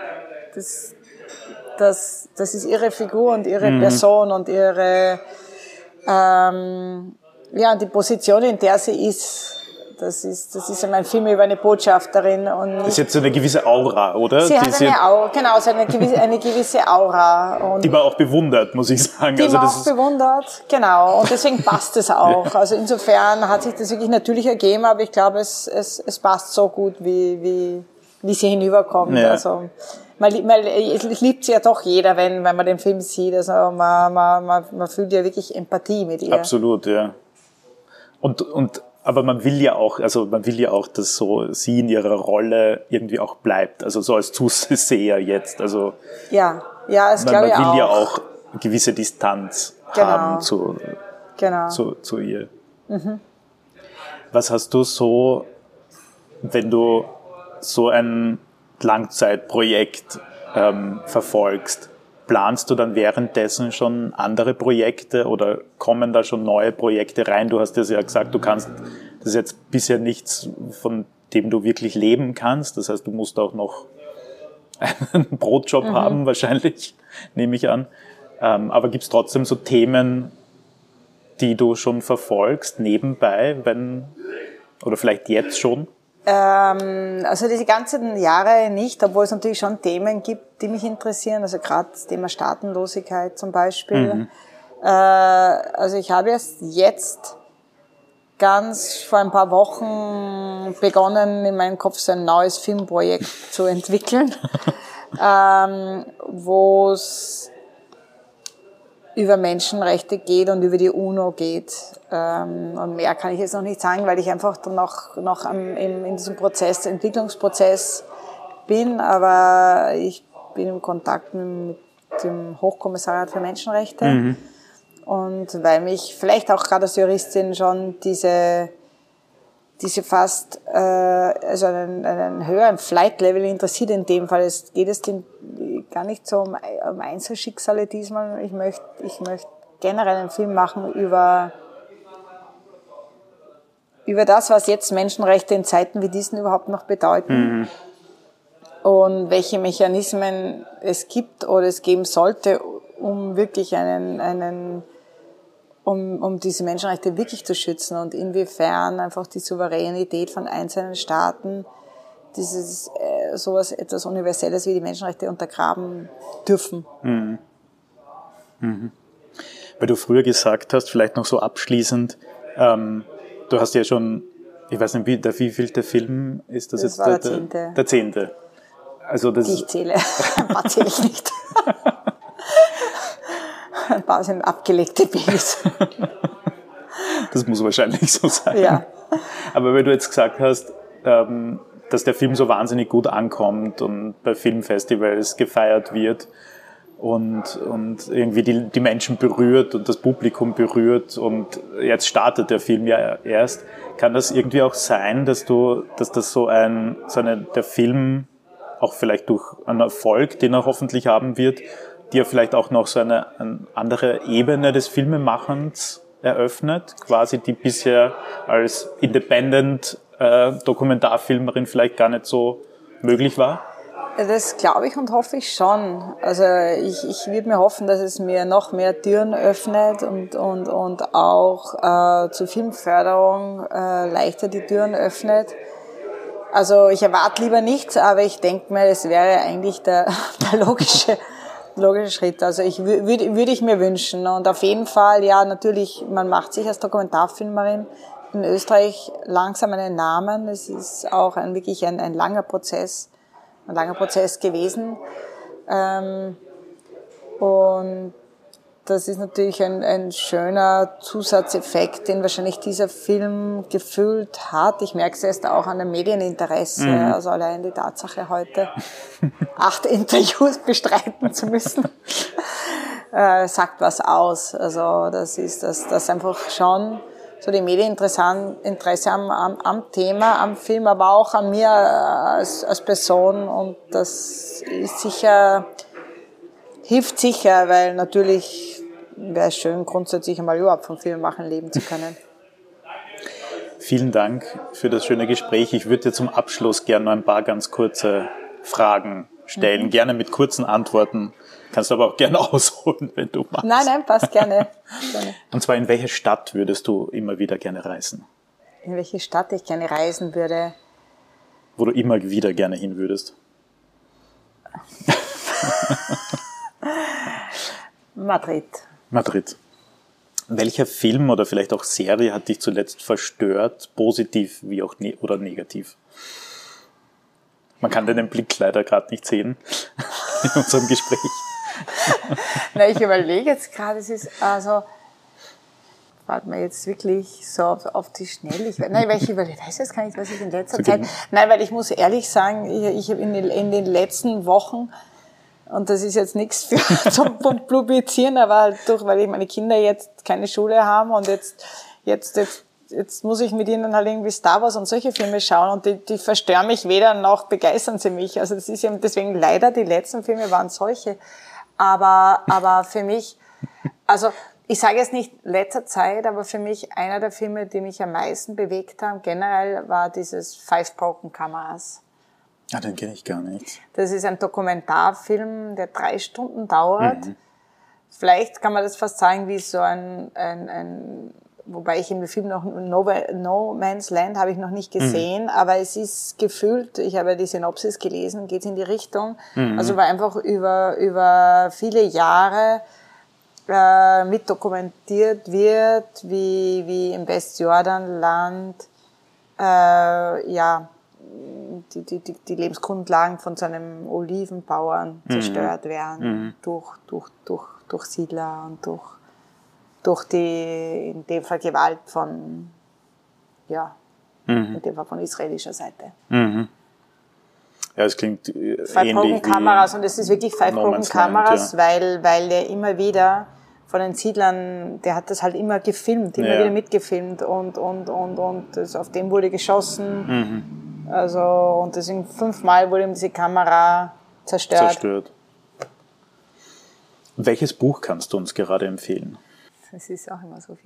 das ist ihre Figur und ihre Person und ihre die Position, in der sie ist, Das ist ja mein Film über eine Botschafterin. Und das ist jetzt so eine gewisse Aura, oder? Sie hat eine gewisse Aura. Und die man auch bewundert, muss ich sagen. Die man auch bewundert, genau. Und deswegen passt es auch. Ja. Also insofern hat sich das wirklich natürlich ergeben, aber ich glaube, es passt so gut, wie sie hinüberkommt. Ja. Also, es liebt sie ja doch jeder, wenn man den Film sieht. Also man fühlt ja wirklich Empathie mit ihr. Absolut, ja. Aber man will ja auch, dass so sie in ihrer Rolle irgendwie auch bleibt. Also so als Zuseher jetzt. Also ja, das glaube ich auch. Man will ja auch eine gewisse Distanz haben zu ihr. Mhm. Was hast du so, wenn du so ein Langzeitprojekt verfolgst? Planst du dann währenddessen schon andere Projekte oder kommen da schon neue Projekte rein? Du hast ja gesagt, das ist jetzt bisher nichts, von dem du wirklich leben kannst. Das heißt, du musst auch noch einen Brotjob haben, wahrscheinlich, nehme ich an. Aber gibt es trotzdem so Themen, die du schon verfolgst, nebenbei, oder vielleicht jetzt schon? Also diese ganzen Jahre nicht, obwohl es natürlich schon Themen gibt, die mich interessieren, also gerade das Thema Staatenlosigkeit zum Beispiel. Also ich habe erst jetzt ganz vor ein paar Wochen begonnen, in meinem Kopf so ein neues Filmprojekt zu entwickeln, wo es über Menschenrechte geht und über die UNO geht. Und mehr kann ich jetzt noch nicht sagen, weil ich einfach dann noch in diesem Entwicklungsprozess bin. Aber ich bin im Kontakt mit dem Hochkommissariat für Menschenrechte. Und weil mich vielleicht auch gerade als Juristin schon diese fast also einen höheren Flight-Level interessiert in dem Fall. Geht es gar nicht so um Einzelschicksale diesmal. Ich möchte generell einen Film machen über das, was jetzt Menschenrechte in Zeiten wie diesen überhaupt noch bedeuten. Und welche Mechanismen es gibt oder es geben sollte, um wirklich um diese Menschenrechte wirklich zu schützen und inwiefern einfach die Souveränität von einzelnen Staaten etwas Universelles wie die Menschenrechte untergraben dürfen. Weil du früher gesagt hast, vielleicht noch so abschließend, du hast ja schon, ich weiß nicht, wie viel der Film ist das jetzt? War der 10. Der 10. Also das die ich zähle, ein paar zähle ich nicht. Ein paar sind abgelegte Babys. Das muss wahrscheinlich so sein. Ja. Aber weil du jetzt gesagt hast, dass der Film so wahnsinnig gut ankommt und bei Filmfestivals gefeiert wird und irgendwie die Menschen berührt und das Publikum berührt und jetzt startet der Film ja erst, kann das irgendwie auch sein, dass das der Film auch vielleicht durch einen Erfolg, den er hoffentlich haben wird, dir vielleicht auch noch so eine andere Ebene des Filmemachens eröffnet, quasi die bisher als Independent Dokumentarfilmerin vielleicht gar nicht so möglich war? Das glaube ich und hoffe ich schon. Also ich würde mir hoffen, dass es mir noch mehr Türen öffnet und auch zur Filmförderung leichter die Türen öffnet. Also ich erwarte lieber nichts, aber ich denke mir, das wäre eigentlich der logische Schritt. Also würde ich mir wünschen. Und auf jeden Fall, ja, natürlich, man macht sich als Dokumentarfilmerin in Österreich langsam einen Namen. Es ist auch wirklich ein langer Prozess gewesen. Und das ist natürlich ein schöner Zusatzeffekt, den wahrscheinlich dieser Film gefüllt hat. Ich merke es erst auch an dem Medieninteresse. Also allein die Tatsache, heute 8 Interviews bestreiten zu müssen, sagt was aus. Also das ist das einfach schon so die Medieninteresse am Thema, am Film, aber auch an mir als Person. Und das ist hilft sicher, weil natürlich wäre es schön, grundsätzlich einmal überhaupt vom Filmemachen leben zu können. Vielen Dank für das schöne Gespräch. Ich würde dir zum Abschluss gerne noch ein paar ganz kurze Fragen stellen, gerne mit kurzen Antworten. Kannst du aber auch gerne ausholen, wenn du magst. Nein, passt gerne. Und zwar, in welche Stadt würdest du immer wieder gerne reisen? In welche Stadt ich gerne reisen würde? Wo du immer wieder gerne hin würdest? Madrid. Madrid. Welcher Film oder vielleicht auch Serie hat dich zuletzt verstört, positiv wie auch oder negativ? Man kann deinen Blick leider gerade nicht sehen in unserem Gespräch. Na, ich überlege jetzt gerade, es ist also, warte mal jetzt wirklich so auf die Schnelle. Ich weiß jetzt gar nicht, was ich in letzter Zeit, nein, weil ich muss ehrlich sagen, ich habe in den letzten Wochen, und das ist jetzt nichts zum Publizieren, aber halt weil meine Kinder jetzt keine Schule haben und jetzt muss ich mit ihnen halt irgendwie Star Wars und solche Filme schauen und die verstören mich weder noch begeistern sie mich. Also das ist eben deswegen leider, die letzten Filme waren solche. Aber für mich, also ich sage jetzt nicht letzter Zeit, aber für mich einer der Filme, die mich am meisten bewegt haben, generell war dieses Five Broken Cameras. Ah, den kenne ich gar nicht. Das ist ein Dokumentarfilm, der 3 Stunden dauert. Mhm. Vielleicht kann man das fast sagen wie so ein wobei ich im Film noch No Man's Land habe ich noch nicht gesehen, aber es ist gefühlt, ich habe die Synopsis gelesen, geht in die Richtung, also weil einfach über viele Jahre mit dokumentiert wird, wie im Westjordanland die Lebensgrundlagen von so einem Olivenbauern zerstört werden durch Siedler und durch die, in dem Fall Gewalt von israelischer Seite. Mhm. Ja, es klingt Five Broken Cameras, und es ist wirklich Five Broken Cameras, weil der immer wieder von den Siedlern, der hat das halt immer gefilmt, immer wieder mitgefilmt und auf dem wurde geschossen. Mhm. Also, und deswegen 5-mal wurde ihm diese Kamera zerstört. Welches Buch kannst du uns gerade empfehlen? Es ist auch immer so viel.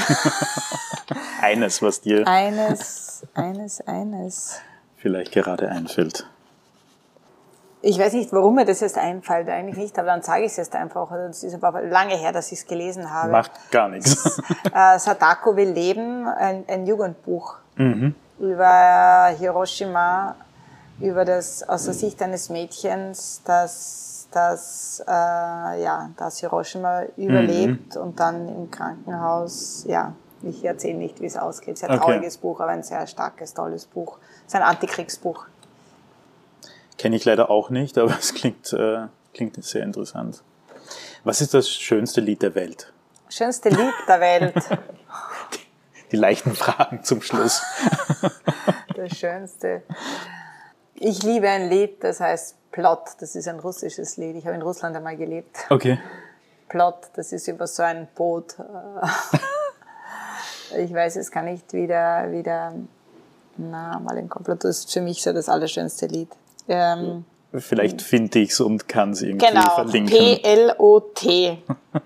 Eines, was dir Eines vielleicht gerade einfällt. Ich weiß nicht, warum mir das jetzt einfällt, eigentlich nicht, aber dann sage ich es jetzt einfach. Es ist aber lange her, dass ich es gelesen habe. Macht gar nichts. Sadako will leben, ein Jugendbuch über Hiroshima, aus der Sicht eines Mädchens, das Hiroshima überlebt und dann im Krankenhaus, ich erzähle nicht, wie es ausgeht. Sehr trauriges Buch, aber ein sehr starkes, tolles Buch. Es ist ein Antikriegsbuch. Kenne ich leider auch nicht, aber es klingt sehr interessant. Was ist das schönste Lied der Welt? Schönste Lied der Welt? Die leichten Fragen zum Schluss. Das Schönste. Ich liebe ein Lied, das heißt Plot. Das ist ein russisches Lied. Ich habe in Russland einmal gelebt. Okay. Plot, das ist über so ein Boot. Ich weiß, es kann nicht wieder mal im Komplott. Das ist für mich so das allerschönste Lied. Vielleicht finde ich es und kann es irgendwie verlinken. P-L-O-T.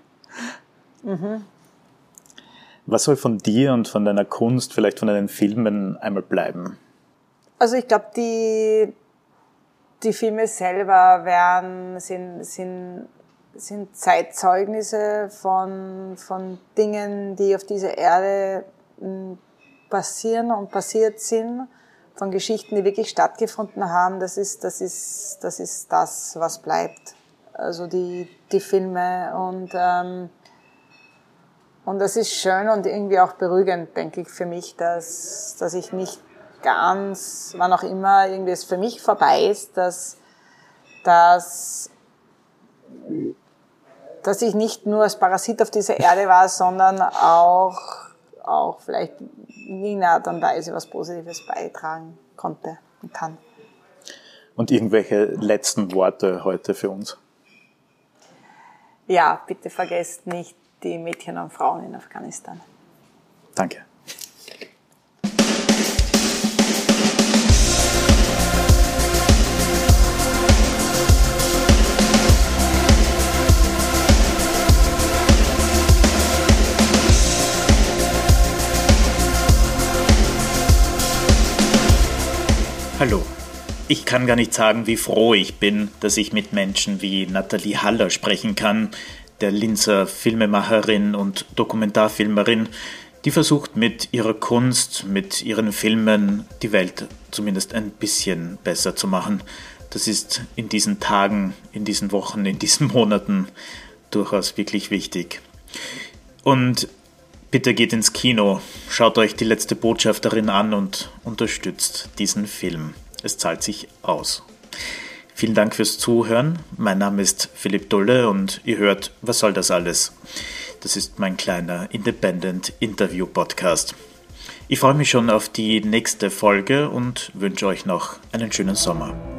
Was soll von dir und von deiner Kunst, vielleicht von deinen Filmen einmal bleiben? Also ich glaube, die Filme selber sind Zeitzeugnisse von Dingen, die auf dieser Erde passieren und passiert sind, von Geschichten, die wirklich stattgefunden haben. Das ist das, was bleibt. Also die Filme und das ist schön und irgendwie auch beruhigend, denke ich, für mich, dass ich nicht ganz, wann auch immer irgendwie es für mich vorbei ist, dass ich nicht nur als Parasit auf dieser Erde war, sondern auch vielleicht in irgendeiner Art und Weise was Positives beitragen konnte und kann. Und irgendwelche letzten Worte heute für uns? Ja, bitte vergesst nicht die Mädchen und Frauen in Afghanistan. Danke. Hallo. Ich kann gar nicht sagen, wie froh ich bin, dass ich mit Menschen wie Nathalie Haller sprechen kann, der Linzer Filmemacherin und Dokumentarfilmerin, die versucht mit ihrer Kunst, mit ihren Filmen die Welt zumindest ein bisschen besser zu machen. Das ist in diesen Tagen, in diesen Wochen, in diesen Monaten durchaus wirklich wichtig. Und bitte geht ins Kino, schaut euch die letzte Botschafterin an und unterstützt diesen Film. Es zahlt sich aus. Vielen Dank fürs Zuhören. Mein Name ist Philipp Dulle und ihr hört, was soll das alles? Das ist mein kleiner Independent-Interview-Podcast. Ich freue mich schon auf die nächste Folge und wünsche euch noch einen schönen Sommer.